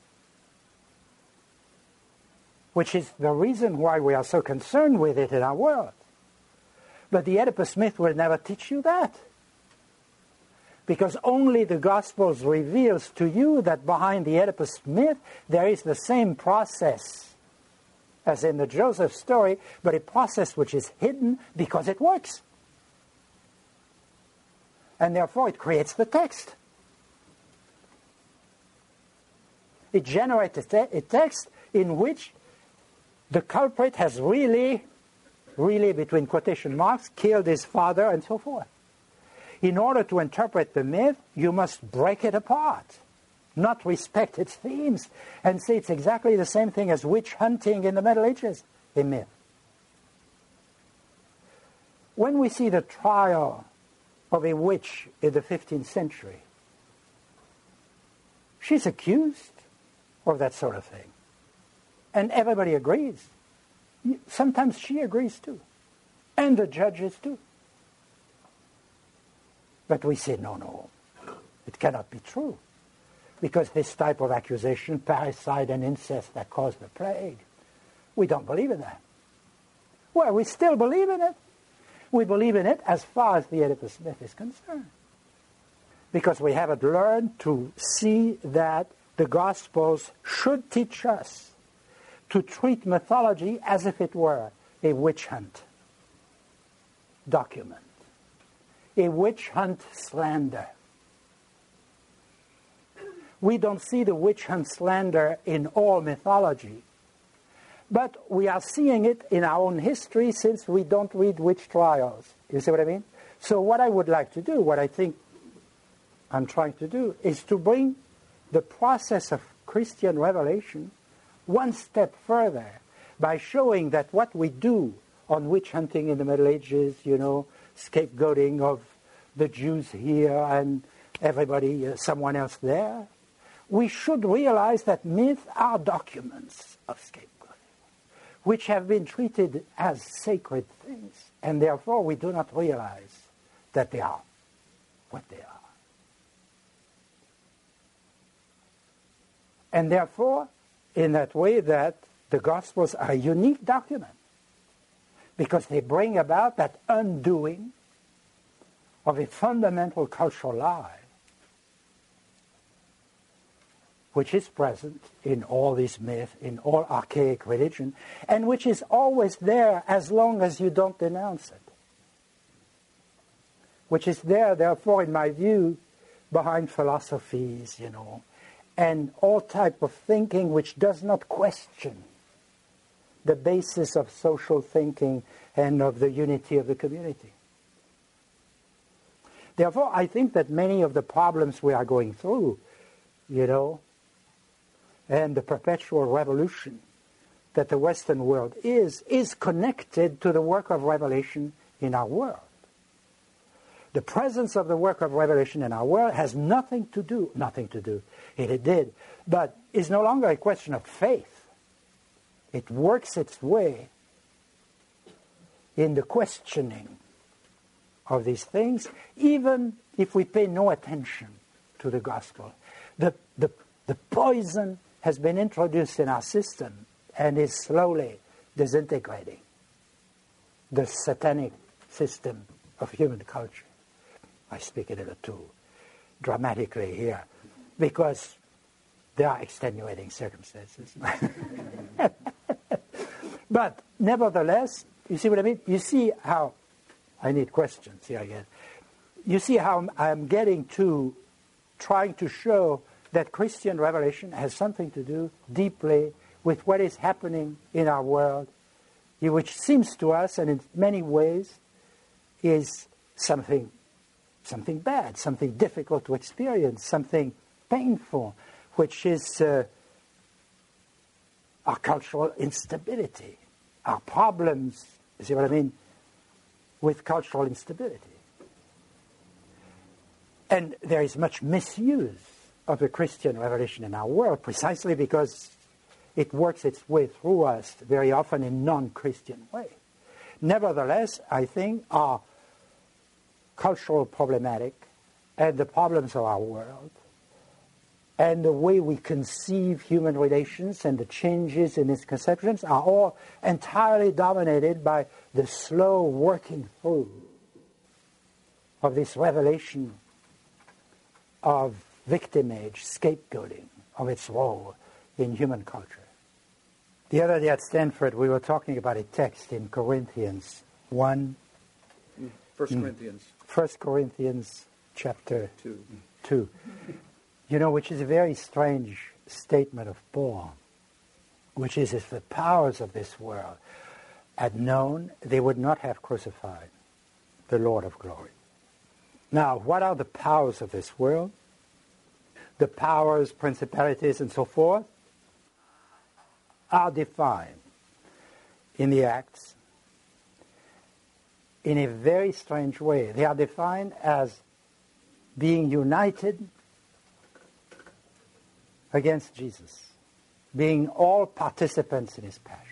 which is the reason why we are so concerned with it in our world. But the Oedipus myth will never teach you that, because only the Gospels reveals to you that behind the Oedipus myth there is the same process as in the Joseph story, but a process which is hidden because it works. And therefore it creates the text. It generates a, te- a text in which the culprit has really, really, between quotation marks, killed his father and so forth. In order to interpret the myth, you must break it apart, not respect its themes, and say it's exactly the same thing as witch hunting in the Middle Ages, a myth. When we see the trial of a witch in the fifteenth century, she's accused of that sort of thing. And everybody agrees. Sometimes she agrees too. And the judges too. But we say, no, no, it cannot be true. Because this type of accusation, parricide and incest that caused the plague, we don't believe in that. Well, we still believe in it. We believe in it as far as the Oedipus myth is concerned. Because we haven't learned to see that the Gospels should teach us to treat mythology as if it were a witch hunt document, a witch hunt slander. We don't see the witch hunt slander in all mythology, but we are seeing it in our own history since we don't read witch trials. You see what I mean? So what I would like to do, what I think I'm trying to do, is to bring the process of Christian revelation one step further by showing that what we do on witch hunting in the Middle Ages, you know, scapegoating of, the Jews here and everybody, uh, someone else there. We should realize that myths are documents of scapegoating, which have been treated as sacred things, and therefore we do not realize that they are what they are. And therefore, in that way, that the Gospels are a unique document, because they bring about that undoing of a fundamental cultural lie which is present in all these myths, in all archaic religion, and which is always there as long as you don't denounce it. Which is there, therefore, in my view, behind philosophies, you know, and all type of thinking which does not question the basis of social thinking and of the unity of the community. Therefore, I think that many of the problems we are going through, you know, and the perpetual revolution that the Western world is, is connected to the work of revelation in our world. The presence of the work of revelation in our world has nothing to do, nothing to do, it, it did, but is no longer a question of faith. It works its way in the questioning of these things, even if we pay no attention to the gospel. The, the, the poison has been introduced in our system and is slowly disintegrating the satanic system of human culture. I speak a little too dramatically here because there are extenuating circumstances. But nevertheless, you see what I mean? You see how, I need questions here again. You see how I'm getting to trying to show that Christian revelation has something to do deeply with what is happening in our world, which seems to us, and in many ways, is something, something bad, something difficult to experience, something painful, which is uh, our cultural instability, our problems, you see what I mean, with cultural instability. And there is much misuse of the Christian revelation in our world, precisely because it works its way through us very often in non-Christian way. Nevertheless, I think our cultural problematic and the problems of our world and the way we conceive human relations and the changes in its conceptions are all entirely dominated by the slow working through of this revelation of victimage, scapegoating of its role in human culture. The other day at Stanford, we were talking about a text in Corinthians one. First Corinthians. First Corinthians chapter two. two. You know, which is a very strange statement of Paul, which is, if the powers of this world had known, they would not have crucified the Lord of glory. Now, what are the powers of this world? The powers, principalities, and so forth are defined in the Acts in a very strange way. They are defined as being united against Jesus, being all participants in his passion.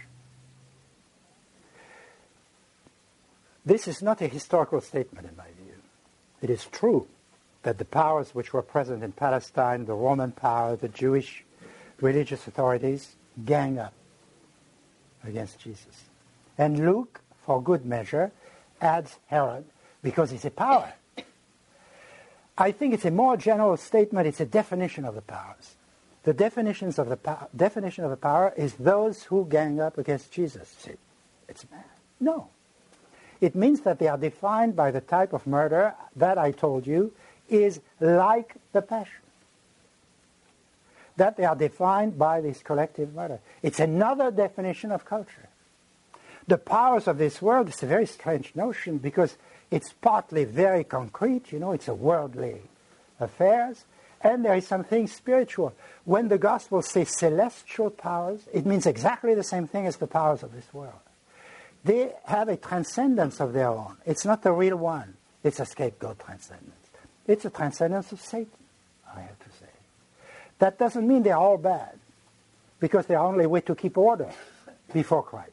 This is not a historical statement in my view. It is true that the powers which were present in Palestine, the Roman power, the Jewish religious authorities, gang up against Jesus. And Luke, for good measure, adds Herod because he's a power. I think it's a more general statement. It's a definition of the powers. The definitions of the po- definition of the power is those who gang up against Jesus. See, it's bad. No. It means that they are defined by the type of murder that I told you is like the passion. That they are defined by this collective murder. It's another definition of culture. The powers of this world is a very strange notion because it's partly very concrete, you know, it's a worldly affairs, and there is something spiritual. When the gospel says celestial powers, it means exactly the same thing as the powers of this world. They have a transcendence of their own. It's not the real one. It's a scapegoat transcendence. It's a transcendence of Satan, I have to say. That doesn't mean they're all bad, because they're only a way to keep order before Christ.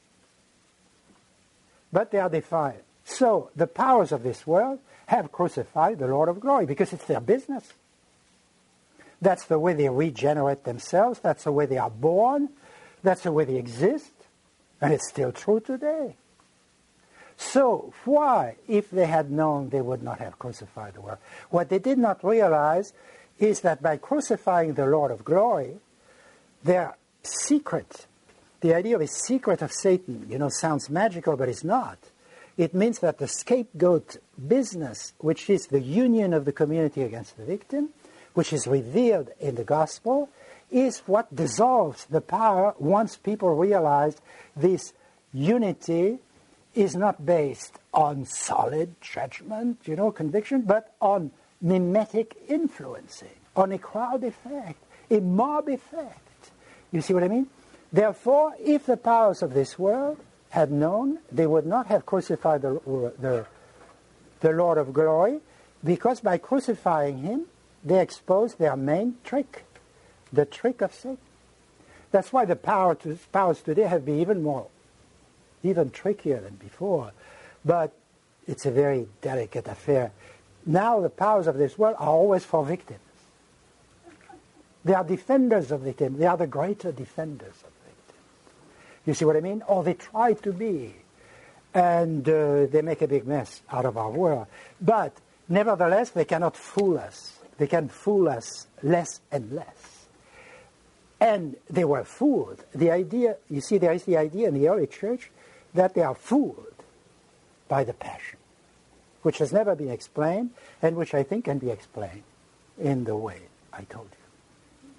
But they are defiant. So the powers of this world have crucified the Lord of glory, because it's their business. That's the way they regenerate themselves. That's the way they are born. That's the way they exist. And it's still true today. So why, if they had known, they would not have crucified the world? What they did not realize is that by crucifying the Lord of glory, their secret, the idea of a secret of Satan, you know, sounds magical, but it's not. It means that the scapegoat business, which is the union of the community against the victim, which is revealed in the gospel, is what dissolves the power once people realize this unity is not based on solid judgment, you know, conviction, but on mimetic influencing, on a crowd effect, a mob effect. You see what I mean? Therefore, if the powers of this world had known, they would not have crucified the, the, the Lord of glory, because by crucifying him, they exposed their main trick, the trick of Satan. That's why the power to, powers today have been even more, even trickier than before. But it's a very delicate affair. Now the powers of this world are always for victims. They are defenders of victims. They are the greater defenders of victims. You see what I mean? Or they try to be. And uh, they make a big mess out of our world. But nevertheless, they cannot fool us. They can fool us less and less. And they were fooled. The idea, you see, there is the idea in the early church that they are fooled by the passion, which has never been explained, and which I think can be explained in the way I told you.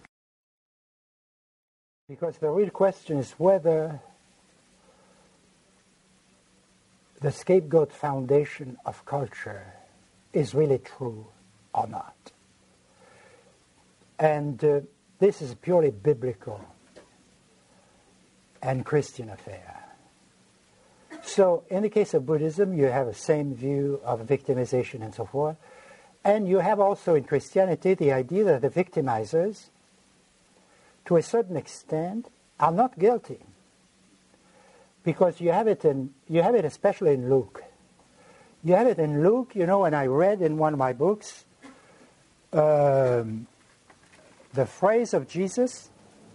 Because the real question is whether the scapegoat foundation of culture is really true or not. And uh, this is a purely biblical and Christian affair. So in the case of Buddhism, you have the same view of victimization and so forth. And you have also in Christianity the idea that the victimizers, to a certain extent, are not guilty. Because you have it in, you have it especially in Luke. You have it in Luke, you know, when I read in one of my books, um, the phrase of Jesus,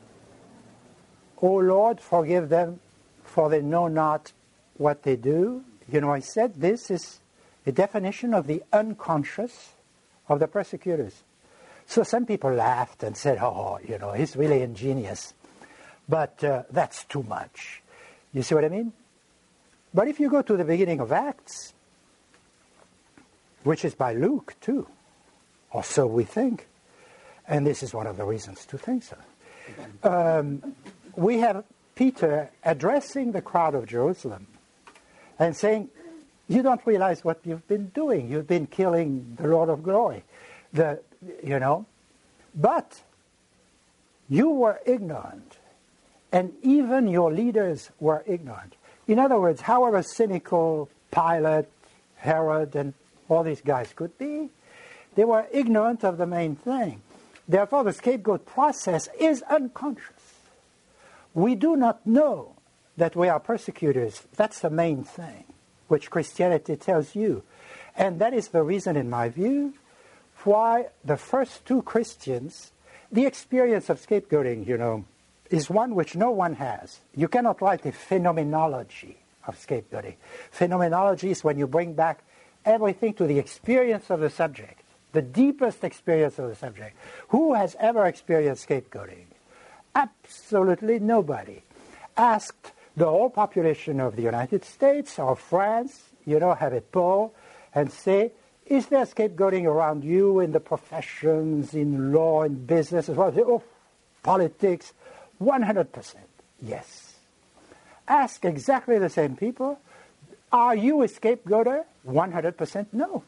"O Lord, forgive them, for they know not what they do." You know, I said this is a definition of the unconscious of the persecutors. So some people laughed and said, oh, you know, he's really ingenious. But uh, that's too much. You see what I mean? But if you go to the beginning of Acts, which is by Luke too, or so we think, and this is one of the reasons to think so, um, we have Peter addressing the crowd of Jerusalem and saying, you don't realize what you've been doing. You've been killing the Lord of glory. The, you know, but you were ignorant, and even your leaders were ignorant. In other words, however cynical Pilate, Herod, and all these guys could be, they were ignorant of the main thing. Therefore, the scapegoat process is unconscious. We do not know that we are persecutors. That's the main thing, which Christianity tells you. And that is the reason, in my view, why the first two Christians, the experience of scapegoating, you know, is one which no one has. You cannot write a phenomenology of scapegoating. Phenomenology is when you bring back everything to the experience of the subject, the deepest experience of the subject. Who has ever experienced scapegoating? Absolutely nobody. Asked the whole population of the United States or France, you know, have a poll and say, is there scapegoating around you in the professions, in law, in business as well? Oh, politics, one hundred percent yes. Ask exactly the same people, are you a scapegoater? one hundred percent no.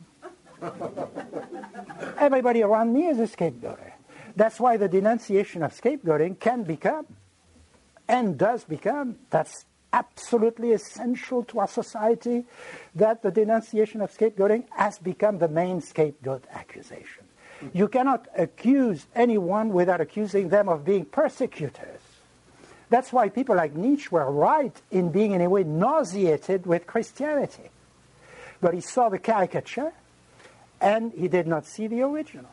Everybody around me is a scapegoater. That's why the denunciation of scapegoating can become, and does become, that's absolutely essential to our society that the denunciation of scapegoating has become the main scapegoat accusation. You cannot accuse anyone without accusing them of being persecutors. That's why people like Nietzsche were right in being in a way nauseated with Christianity. But he saw the caricature and he did not see the original.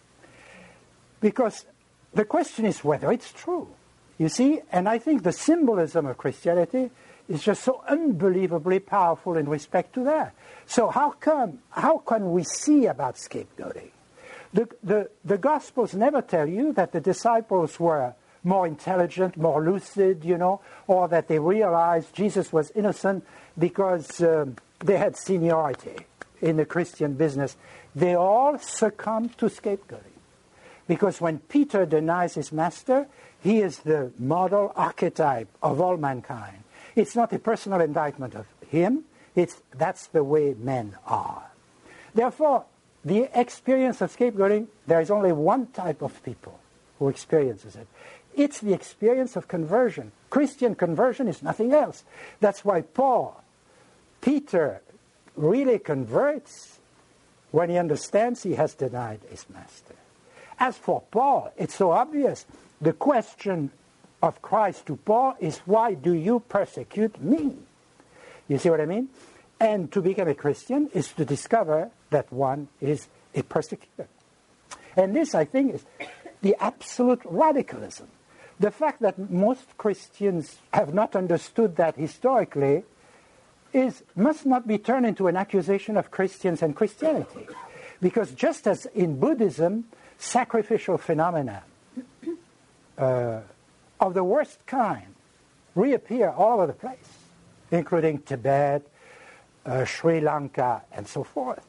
Because the question is whether it's true. You see, and I think the symbolism of Christianity is just so unbelievably powerful in respect to that. So how come, how can we see about scapegoating? The, the, the Gospels never tell you that the disciples were more intelligent, more lucid, you know, or that they realized Jesus was innocent because um, they had seniority in the Christian business. They all succumbed to scapegoating. Because when Peter denies his master, he is the model archetype of all mankind. It's not a personal indictment of him. It's, that's the way men are. Therefore, the experience of scapegoating, there is only one type of people who experiences it. It's the experience of conversion. Christian conversion is nothing else. That's why Paul, Peter, really converts when he understands he has denied his master. As for Paul, it's so obvious. The question of Christ to Paul is, why do you persecute me? You see what I mean? And to become a Christian is to discover that one is a persecutor. And this, I think, is the absolute radicalism. The fact that most Christians have not understood that historically is must not be turned into an accusation of Christians and Christianity. Because just as in Buddhism, sacrificial phenomena uh, of the worst kind reappear all over the place, including Tibet, uh, Sri Lanka, and so forth,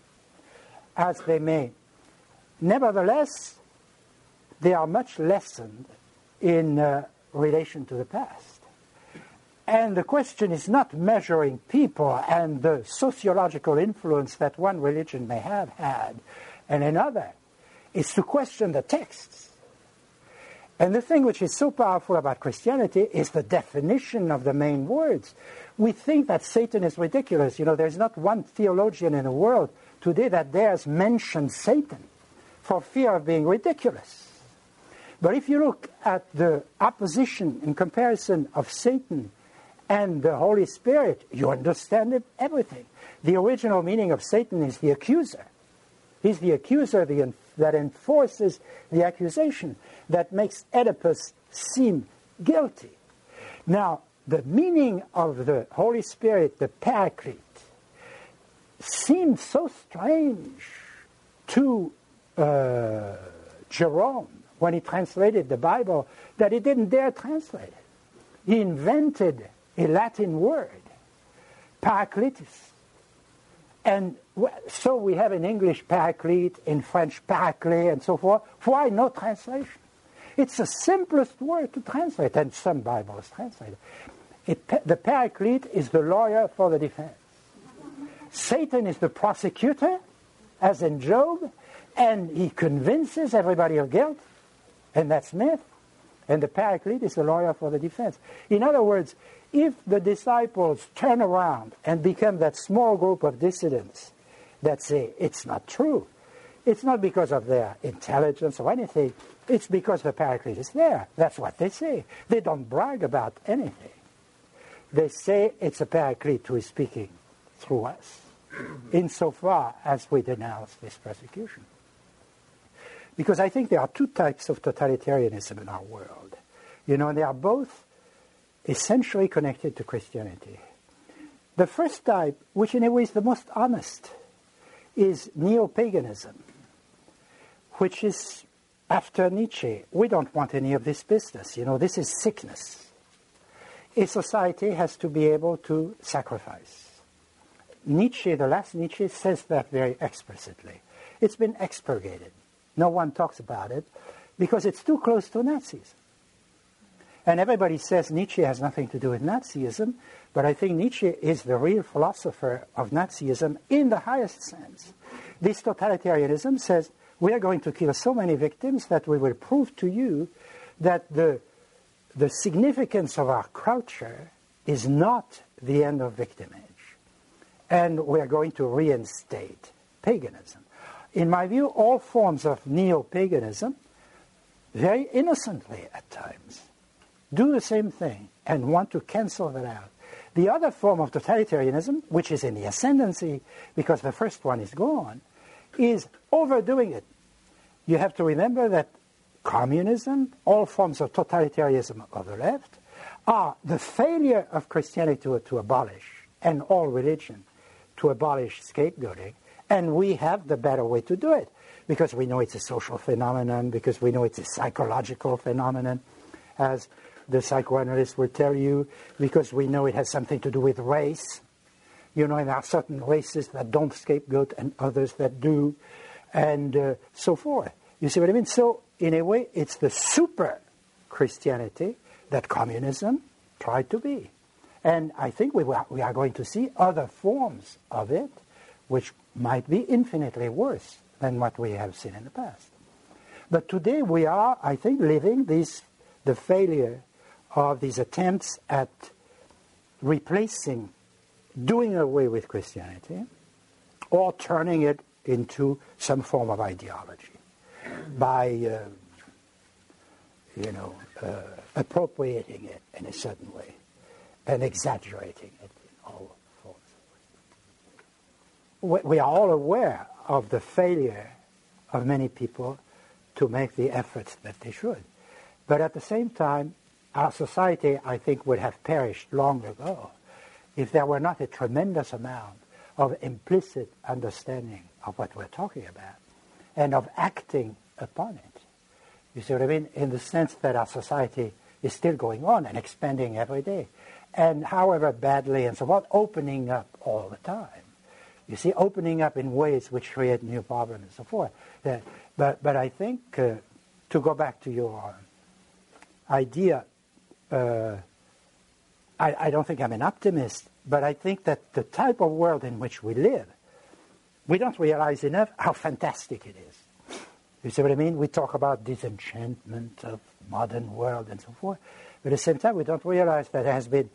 as they may. Nevertheless, they are much lessened in uh, relation to the past. And the question is not measuring people and the sociological influence that one religion may have had and another. It's to question the texts. And the thing which is so powerful about Christianity is the definition of the main words. We think that Satan is ridiculous. You know, there's not one theologian in the world today that dares mention Satan for fear of being ridiculous. But if you look at the opposition in comparison of Satan and the Holy Spirit, you understand everything. The original meaning of Satan is the accuser. He's the accuser the, that enforces the accusation, that makes Oedipus seem guilty. Now, the meaning of the Holy Spirit, the Paraclete, seemed so strange to uh, Jerome when he translated the Bible that he didn't dare translate it. He invented a Latin word, Paracletus. And so we have in English paraclete, in French paraclet, and so forth. Why no translation? It's the simplest word to translate, and some Bibles translate it. it. The paraclete is the lawyer for the defense. Satan is the prosecutor, as in Job, and he convinces everybody of guilt, and that's myth. And the paraclete is the lawyer for the defense. In other words, if the disciples turn around and become that small group of dissidents that say it's not true, it's not because of their intelligence or anything. It's because the Paraclete is there. That's what they say. They don't brag about anything. They say it's a Paraclete who is speaking through us, insofar as we denounce this persecution. Because I think there are two types of totalitarianism in our world. You know, and they are both essentially connected to Christianity. The first type, which in a way is the most honest, is neo-paganism, which is after Nietzsche. We don't want any of this business. You know, this is sickness. A society has to be able to sacrifice. Nietzsche, the last Nietzsche, says that very explicitly. It's been expurgated. No one talks about it because it's too close to Nazism. And everybody says Nietzsche has nothing to do with Nazism, but I think Nietzsche is the real philosopher of Nazism in the highest sense. This totalitarianism says we are going to kill so many victims that we will prove to you that the, the significance of our culture is not the end of victimage, and we are going to reinstate paganism. In my view, all forms of neo-paganism, very innocently at times, do the same thing and want to cancel that out. The other form of totalitarianism, which is in the ascendancy because the first one is gone, is overdoing it. You have to remember that communism, all forms of totalitarianism of the left, are the failure of Christianity to, to abolish, and all religion to abolish scapegoating, and we have the better way to do it, because we know it's a social phenomenon, because we know it's a psychological phenomenon, as the psychoanalyst will tell you, because we know it has something to do with race. You know, there are certain races that don't scapegoat and others that do, and uh, so forth. You see what I mean? So, in a way, it's the super Christianity that communism tried to be. And I think we are, we are going to see other forms of it, which might be infinitely worse than what we have seen in the past. But today we are, I think, living this, the failure of these attempts at replacing, doing away with Christianity, or turning it into some form of ideology by, uh, you know, uh, appropriating it in a certain way and exaggerating it in all forms. We, we are all aware of the failure of many people to make the efforts that they should. But at the same time, our society, I think, would have perished long ago if there were not a tremendous amount of implicit understanding of what we're talking about and of acting upon it. You see what I mean? In the sense that our society is still going on and expanding every day. And however badly and so forth, opening up all the time. You see, opening up in ways which create new problems and so forth. Uh, but, but I think, uh, to go back to your idea, uh, I, I don't think I'm an optimist, but I think that the type of world in which we live, we don't realize enough how fantastic it is. You see what I mean? We talk about disenchantment of modern world and so forth, but at the same time we don't realize that there has been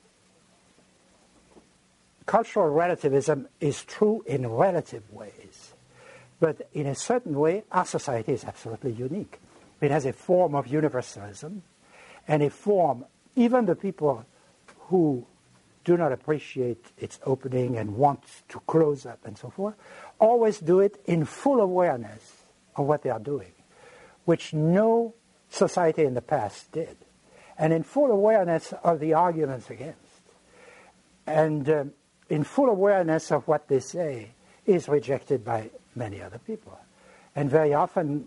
cultural relativism is true in relative ways, but in a certain way our society is absolutely unique. It has a form of universalism and a form, even the people who do not appreciate its opening and want to close up and so forth, always do it in full awareness of what they are doing, which no society in the past did, and in full awareness of the arguments against, and um, in full awareness of what they say is rejected by many other people. And very often,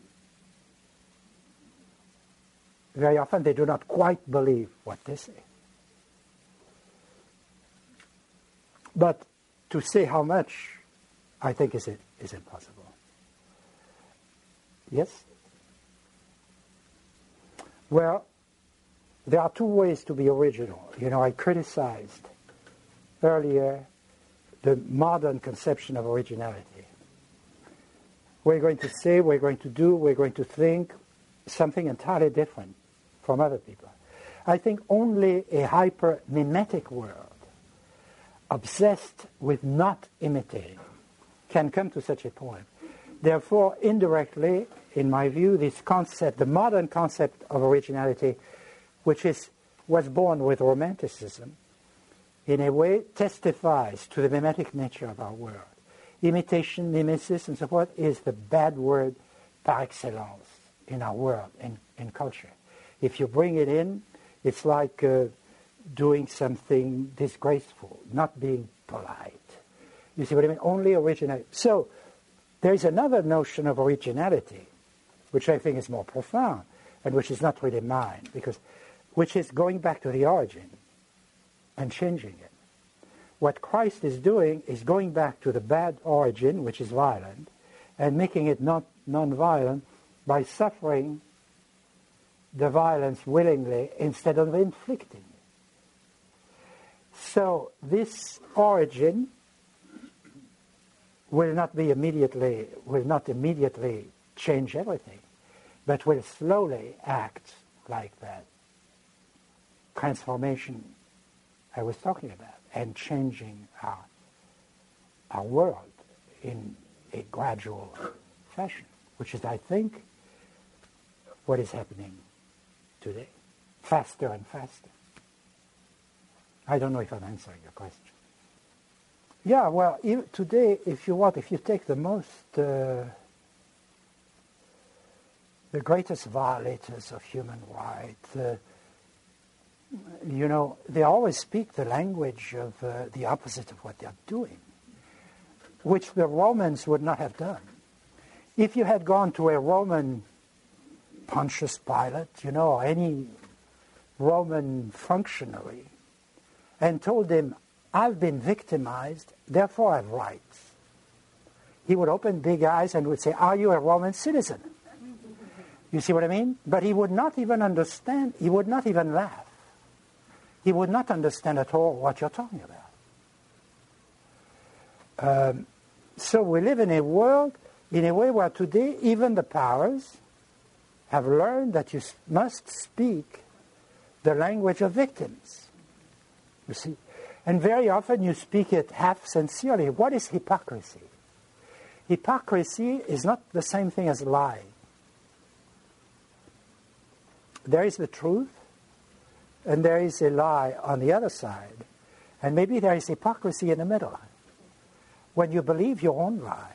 very often they do not quite believe what they say. But to say how much, I think is, is impossible. Yes? Well, there are two ways to be original. You know, I criticized earlier the modern conception of originality. We're going to say, we're going to do, we're going to think something entirely different from other people. I think only a hyper-mimetic world, obsessed with not imitating, can come to such a point. Therefore, indirectly, in my view, this concept, the modern concept of originality, which is was born with Romanticism, in a way testifies to the mimetic nature of our world. Imitation, mimesis, and so forth is the bad word par excellence in our world, in, in culture. If you bring it in, it's like uh, doing something disgraceful, not being polite. You see what I mean? Only originality. So there is another notion of originality, which I think is more profound, and which is not really mine, because which is going back to the origin and changing it. What Christ is doing is going back to the bad origin, which is violent, and making it not non-violent by suffering the violence willingly instead of inflicting it. So this origin will not be immediately, will not immediately change everything, but will slowly act like that transformation I was talking about, and changing our, our world in a gradual fashion, which is, I think, what is happening today, faster and faster. I don't know if I'm answering your question. Yeah, well, if, today, if you want, if you take the most, uh, the greatest violators of human rights, uh, you know, they always speak the language of uh, the opposite of what they're doing, which the Romans would not have done. If you had gone to a Roman Pontius Pilate, you know, or any Roman functionary, and told him, I've been victimized, therefore I have rights, he would open big eyes and would say, are you a Roman citizen? You see what I mean? But he would not even understand, he would not even laugh. He would not understand at all what you're talking about. Um, so we live in a world, in a way where today even the powers have learned that you must speak the language of victims. You see? And very often you speak it half sincerely. What is hypocrisy? Hypocrisy is not the same thing as lying. There is the truth, and there is a lie on the other side. And maybe there is hypocrisy in the middle, when you believe your own lie.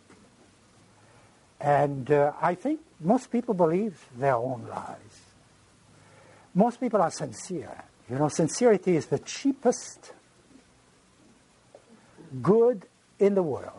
And uh, I think most people believe their own lies. Most people are sincere. You know, sincerity is the cheapest good in the world.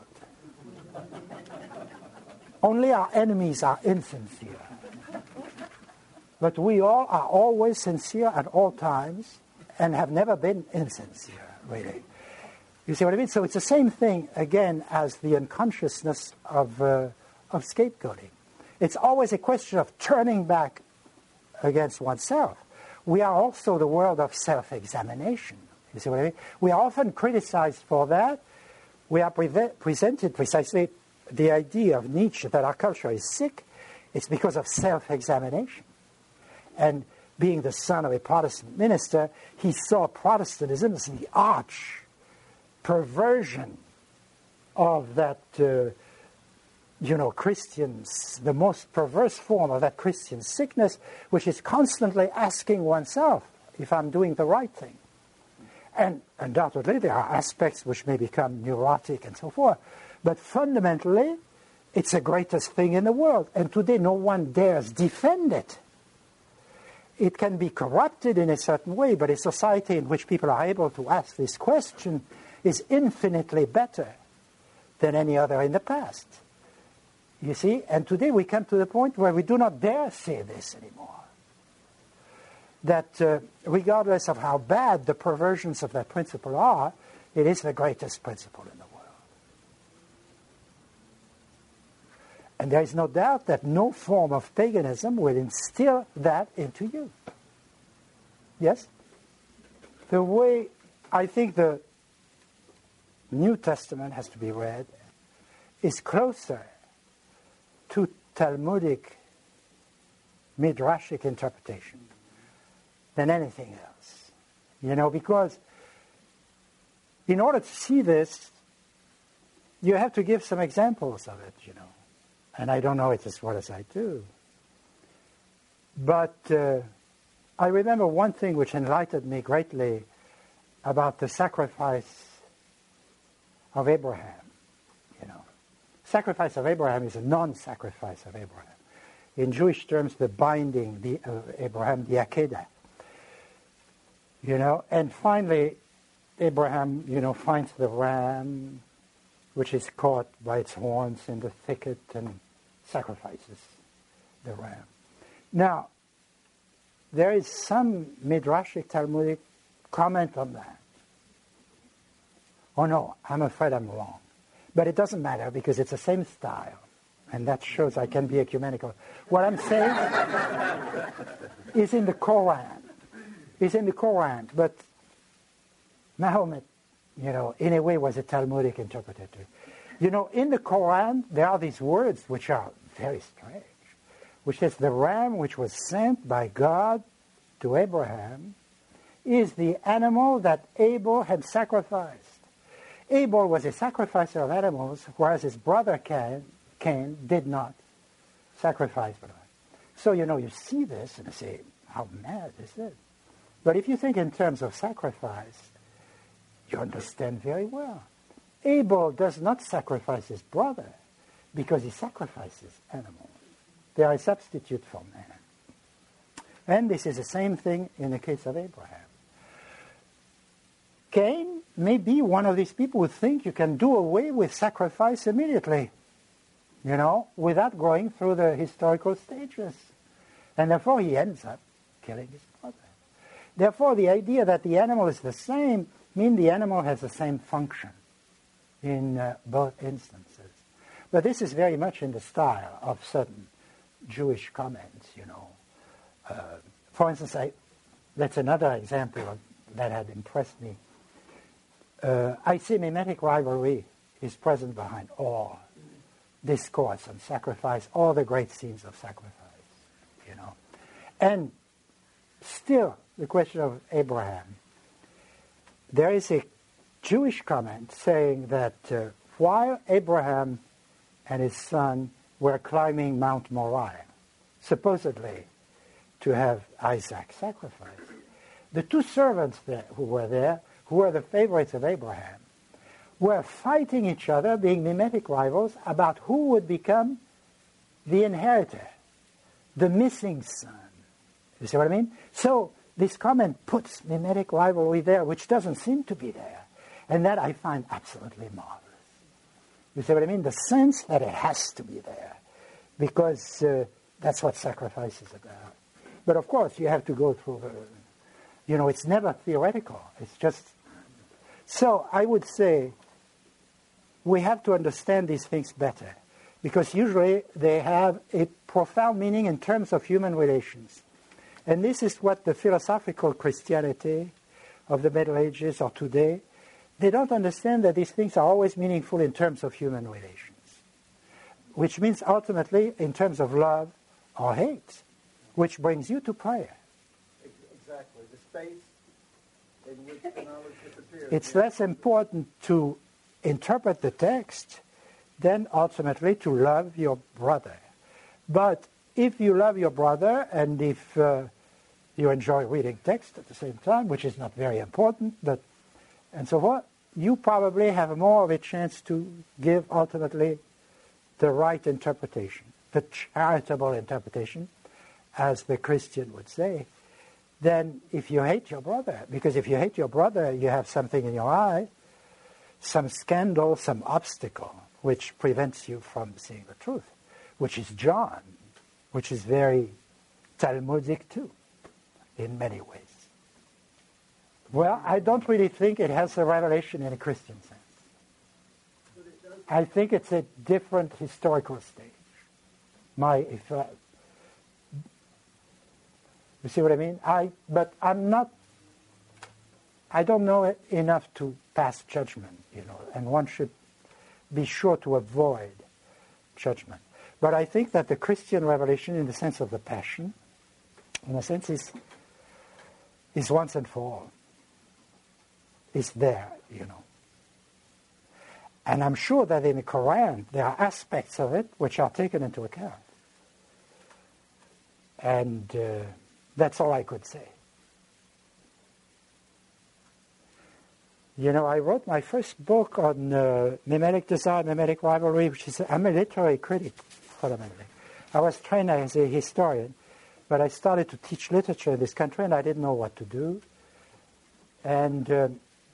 Only our enemies are insincere. But we all are always sincere at all times and have never been insincere, really. You see what I mean? So it's the same thing, again, as the unconsciousness of, uh, of scapegoating. It's always a question of turning back against oneself. We are also the world of self-examination. You see what I mean? We are often criticized for that. We are pre- presented precisely the idea of Nietzsche that our culture is sick. It's because of self-examination. And being the son of a Protestant minister, he saw Protestantism as the arch perversion of that, uh, you know, Christians, the most perverse form of that Christian sickness, which is constantly asking oneself if I'm doing the right thing. And undoubtedly there are aspects which may become neurotic and so forth. But fundamentally, it's the greatest thing in the world. And today no one dares defend it. It can be corrupted in a certain way, but a society in which people are able to ask this question is infinitely better than any other in the past. You see? And today we come to the point where we do not dare say this anymore. That uh, regardless of how bad the perversions of that principle are, it is the greatest principle in the world. And there is no doubt that no form of paganism will instill that into you. Yes? The way I think the New Testament has to be read is closer to Talmudic, Midrashic interpretation than anything else. You know, because in order to see this, you have to give some examples of it, you know. And I don't know it as well as I do. But uh, I remember one thing which enlightened me greatly about the sacrifice of Abraham. You know, sacrifice of Abraham is a non-sacrifice of Abraham. In Jewish terms, the binding the, of Abraham, the Akedah. You know, and finally, Abraham, you know, finds the ram, which is caught by its horns in the thicket, and sacrifices the ram. Now, there is some Midrashic Talmudic comment on that. Oh no, I'm afraid I'm wrong. But it doesn't matter because it's the same style. And that shows I can be ecumenical. What I'm saying is in the Quran. Is in the Quran. But Mahomet, you know, in a way was a Talmudic interpreter. You know, in the Quran, there are these words which are very strange, which is the ram which was sent by God to Abraham is the animal that Abel had sacrificed. Abel was a sacrificer of animals, whereas his brother Cain, Cain did not sacrifice blood. So, you know, you see this and you say, how mad is this? But if you think in terms of sacrifice, you understand very well. Abel does not sacrifice his brother because he sacrifices animals. They are a substitute for man. And this is the same thing in the case of Abraham. Cain may be one of these people who think you can do away with sacrifice immediately, you know, without going through the historical stages. And therefore he ends up killing his brother. Therefore the idea that the animal is the same means the animal has the same function in uh, both instances. But this is very much in the style of certain Jewish comments, you know. Uh, for instance, I, that's another example of, that had impressed me. Uh, I see mimetic rivalry is present behind all discourse on sacrifice, all the great scenes of sacrifice, you know. And still, the question of Abraham. There is a Jewish comment saying that uh, while Abraham and his son were climbing Mount Moriah, supposedly to have Isaac sacrificed, the two servants there, who were there, who were the favorites of Abraham, were fighting each other, being mimetic rivals, about who would become the inheritor, the missing son. You see what I mean? So this comment puts mimetic rivalry there, which doesn't seem to be there. And that I find absolutely marvelous. You see what I mean? The sense that it has to be there, because uh, that's what sacrifice is about. But of course, you have to go through the, you know, it's never theoretical. It's just, so I would say we have to understand these things better, because usually they have a profound meaning in terms of human relations. And this is what the philosophical Christianity of the Middle Ages or today, they don't understand that these things are always meaningful in terms of human relations, which means ultimately in terms of love or hate, which brings you to prayer. Exactly. The space in which the knowledge disappears. It's less important to interpret the text than ultimately to love your brother. But if you love your brother, and if uh, you enjoy reading text at the same time, which is not very important, but and so forth, you probably have more of a chance to give ultimately the right interpretation, the charitable interpretation, as the Christian would say, than if you hate your brother. Because if you hate your brother, you have something in your eye, some scandal, some obstacle, which prevents you from seeing the truth, which is John, which is very Talmudic too, in many ways. Well, I don't really think it has a revelation in a Christian sense. I think it's a different historical stage. My, if I, you see what I mean? I, but I'm not, I don't know it enough to pass judgment, you know, and one should be sure to avoid judgment. But I think that the Christian revelation, in the sense of the passion, in a sense, is, is once and for all. Is there, you know. And I'm sure that in the Quran, there are aspects of it which are taken into account. And uh, that's all I could say. You know, I wrote my first book on uh, mimetic desire, mimetic rivalry, which is, I'm a literary critic, fundamentally. I was trained as a historian, but I started to teach literature in this country, and I didn't know what to do. And uh,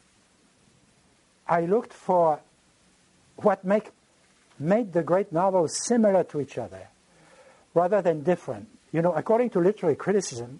I looked for what make, made the great novels similar to each other, rather than different. You know, according to literary criticism,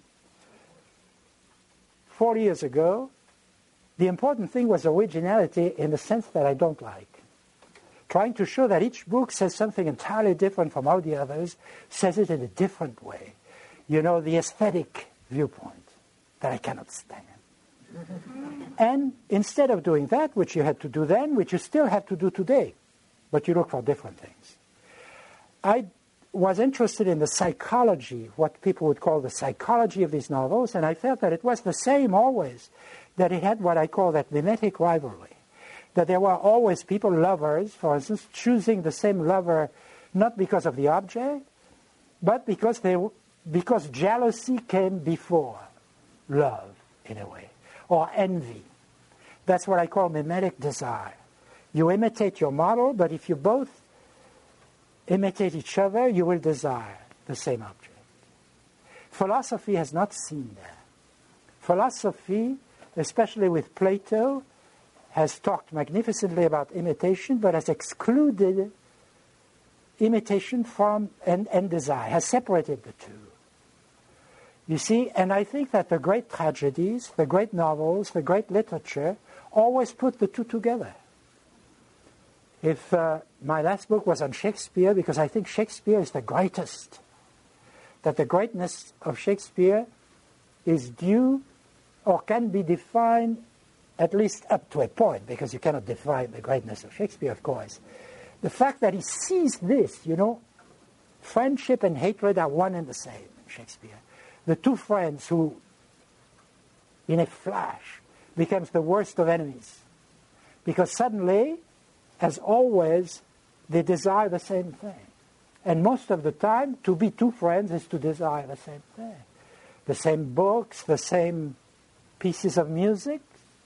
forty years ago, the important thing was originality in the sense that I don't like. Trying to show that each book says something entirely different from all the others, says it in a different way. You know, the aesthetic viewpoint that I cannot stand. And instead of doing that, which you had to do then, which you still have to do today, but you look for different things, I was interested in the psychology, what people would call the psychology of these novels, and I felt that it was the same always, that it had what I call that mimetic rivalry. That there were always people, lovers, for instance, choosing the same lover not because of the object, but because they because jealousy came before love, in a way, or envy. That's what I call mimetic desire. You imitate your model, but if you both imitate each other, you will desire the same object. Philosophy has not seen that. Philosophy, especially with Plato, has talked magnificently about imitation, but has excluded imitation from and, and desire, has separated the two. You see, and I think that the great tragedies, the great novels, the great literature always put the two together. If uh, my last book was on Shakespeare, because I think Shakespeare is the greatest, that the greatness of Shakespeare is due or can be defined at least up to a point, because you cannot define the greatness of Shakespeare, of course. The fact that he sees this, you know, friendship and hatred are one and the same in Shakespeare. The two friends who, in a flash, becomes the worst of enemies. Because suddenly, as always, they desire the same thing. And most of the time, to be two friends is to desire the same thing. The same books, the same pieces of music.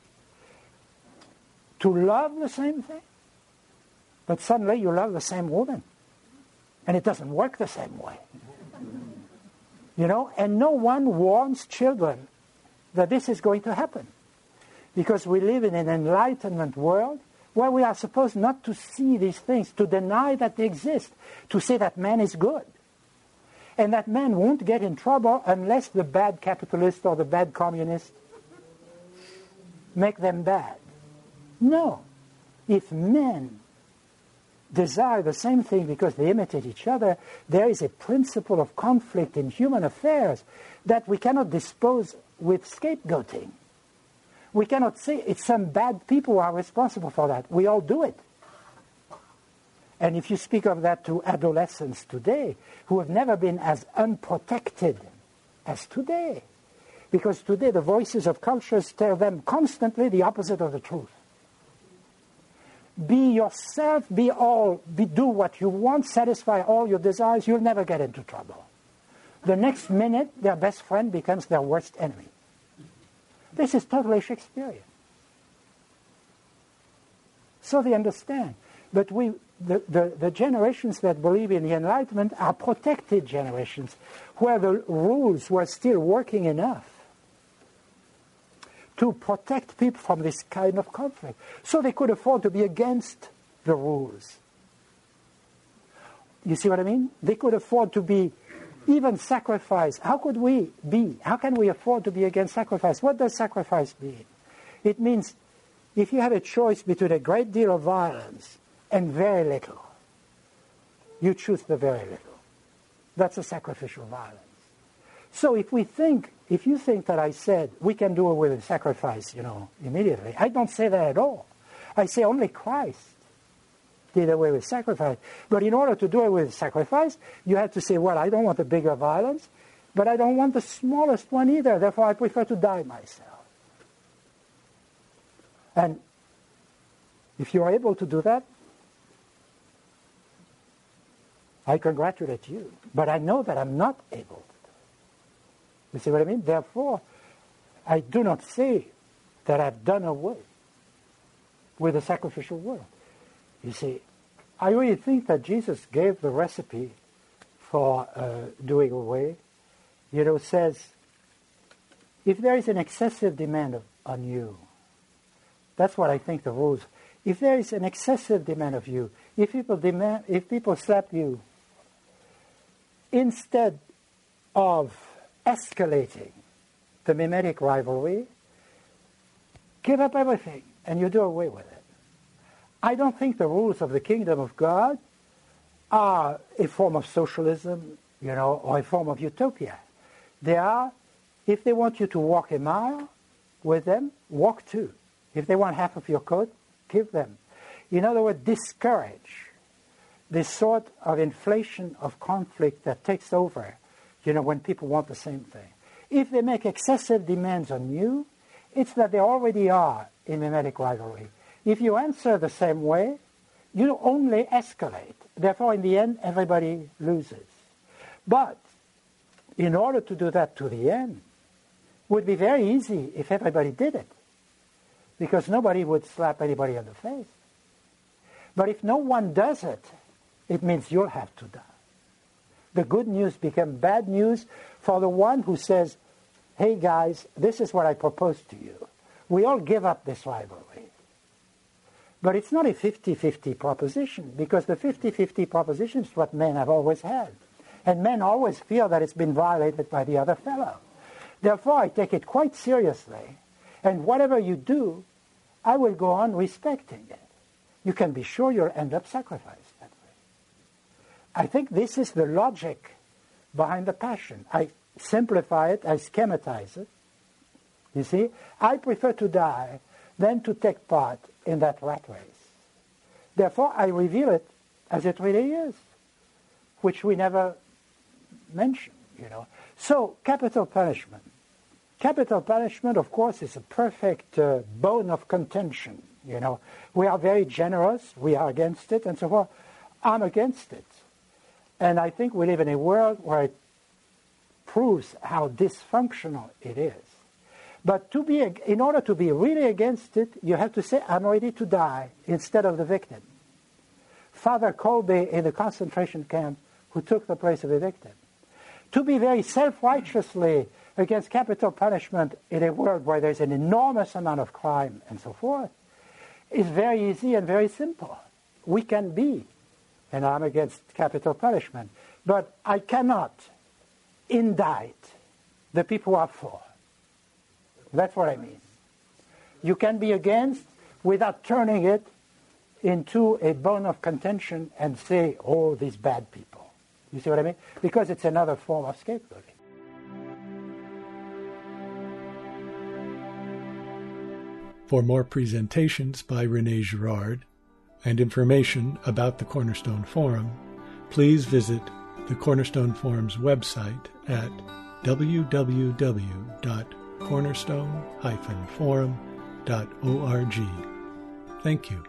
To love the same thing. But suddenly you love the same woman. And it doesn't work the same way. You know, and no one warns children that this is going to happen. Because we live in an enlightenment world where we are supposed not to see these things, to deny that they exist, to say that man is good. And that man won't get in trouble unless the bad capitalist or the bad communist make them bad. No. If men desire the same thing because they imitate each other, there is a principle of conflict in human affairs that we cannot dispose with scapegoating. We cannot say it's some bad people who are responsible for that. We all do it. And if you speak of that to adolescents today, who have never been as unprotected as today, because today the voices of cultures tell them constantly the opposite of the truth. Be yourself, be all, be, do what you want, satisfy all your desires, you'll never get into trouble. The next minute, their best friend becomes their worst enemy. This is totally Shakespearean. So they understand. But we, the, the, the generations that believe in the Enlightenment are protected generations, where the rules were still working enough to protect people from this kind of conflict. So they could afford to be against the rules. You see what I mean? They could afford to be even sacrifice. How could we be? How can we afford to be against sacrifice? What does sacrifice mean? It means if you have a choice between a great deal of violence and very little, you choose the very little. That's a sacrificial violence. So if we think, if you think that I said we can do away with sacrifice, you know, immediately, I don't say that at all. I say only Christ did away with sacrifice. But in order to do away with sacrifice, you have to say, well, I don't want a bigger violence, but I don't want the smallest one either. Therefore, I prefer to die myself. And if you're able to do that, I congratulate you. But I know that I'm not able. You see what I mean? Therefore, I do not say that I've done away with the sacrificial world. You see, I really think that Jesus gave the recipe for uh, doing away. You know, says, if there is an excessive demand of, on you, that's what I think the rules. If there is an excessive demand of you, if people demand, if people slap you, instead of escalating the mimetic rivalry, give up everything and you do away with it. I don't think the rules of the kingdom of God are a form of socialism, you know, or a form of utopia. They are, if they want you to walk a mile with them, walk two. If they want half of your coat, give them. In other words, discourage. this sort of inflation of conflict that takes over, you know, when people want the same thing. If they make excessive demands on you, it's that they already are in mimetic rivalry. If you answer the same way, you only escalate. Therefore, in the end, everybody loses. But in order to do that to the end, it would be very easy if everybody did it, because nobody would slap anybody in the face. But if no one does it, it means you'll have to die. The good news becomes bad news for the one who says, hey guys, this is what I propose to you. We all give up this rivalry. But it's not a fifty-fifty proposition, because the fifty-fifty proposition is what men have always had. And men always feel that it's been violated by the other fellow. Therefore, I take it quite seriously. And whatever you do, I will go on respecting it. You can be sure you'll end up sacrificed that way. I think this is the logic behind the passion. I simplify it, I schematize it. You see, I prefer to die than to take part in that rat race. Therefore, I reveal it as it really is, which we never mention, you know. So, capital punishment. Capital punishment, of course, is a perfect uh, bone of contention, you know. We are very generous, we are against it, and so forth. I'm against it. And I think we live in a world where it proves how dysfunctional it is. But to be, in order to be really against it, you have to say, I'm ready to die, instead of the victim. Father Kolbe in the concentration camp, who took the place of a victim. To be very self-righteously against capital punishment in a world where there's an enormous amount of crime and so forth is very easy and very simple. We can be, and I'm against capital punishment, but I cannot indict the people who are for. That's what I mean. You can be against without turning it into a bone of contention and say, oh, these bad people. You see what I mean? Because it's another form of scapegoating. For more presentations by René Girard and information about the Cornerstone Forum, please visit the Cornerstone Forum's website at w w w dot cornerstone dash forum dot org. Thank you.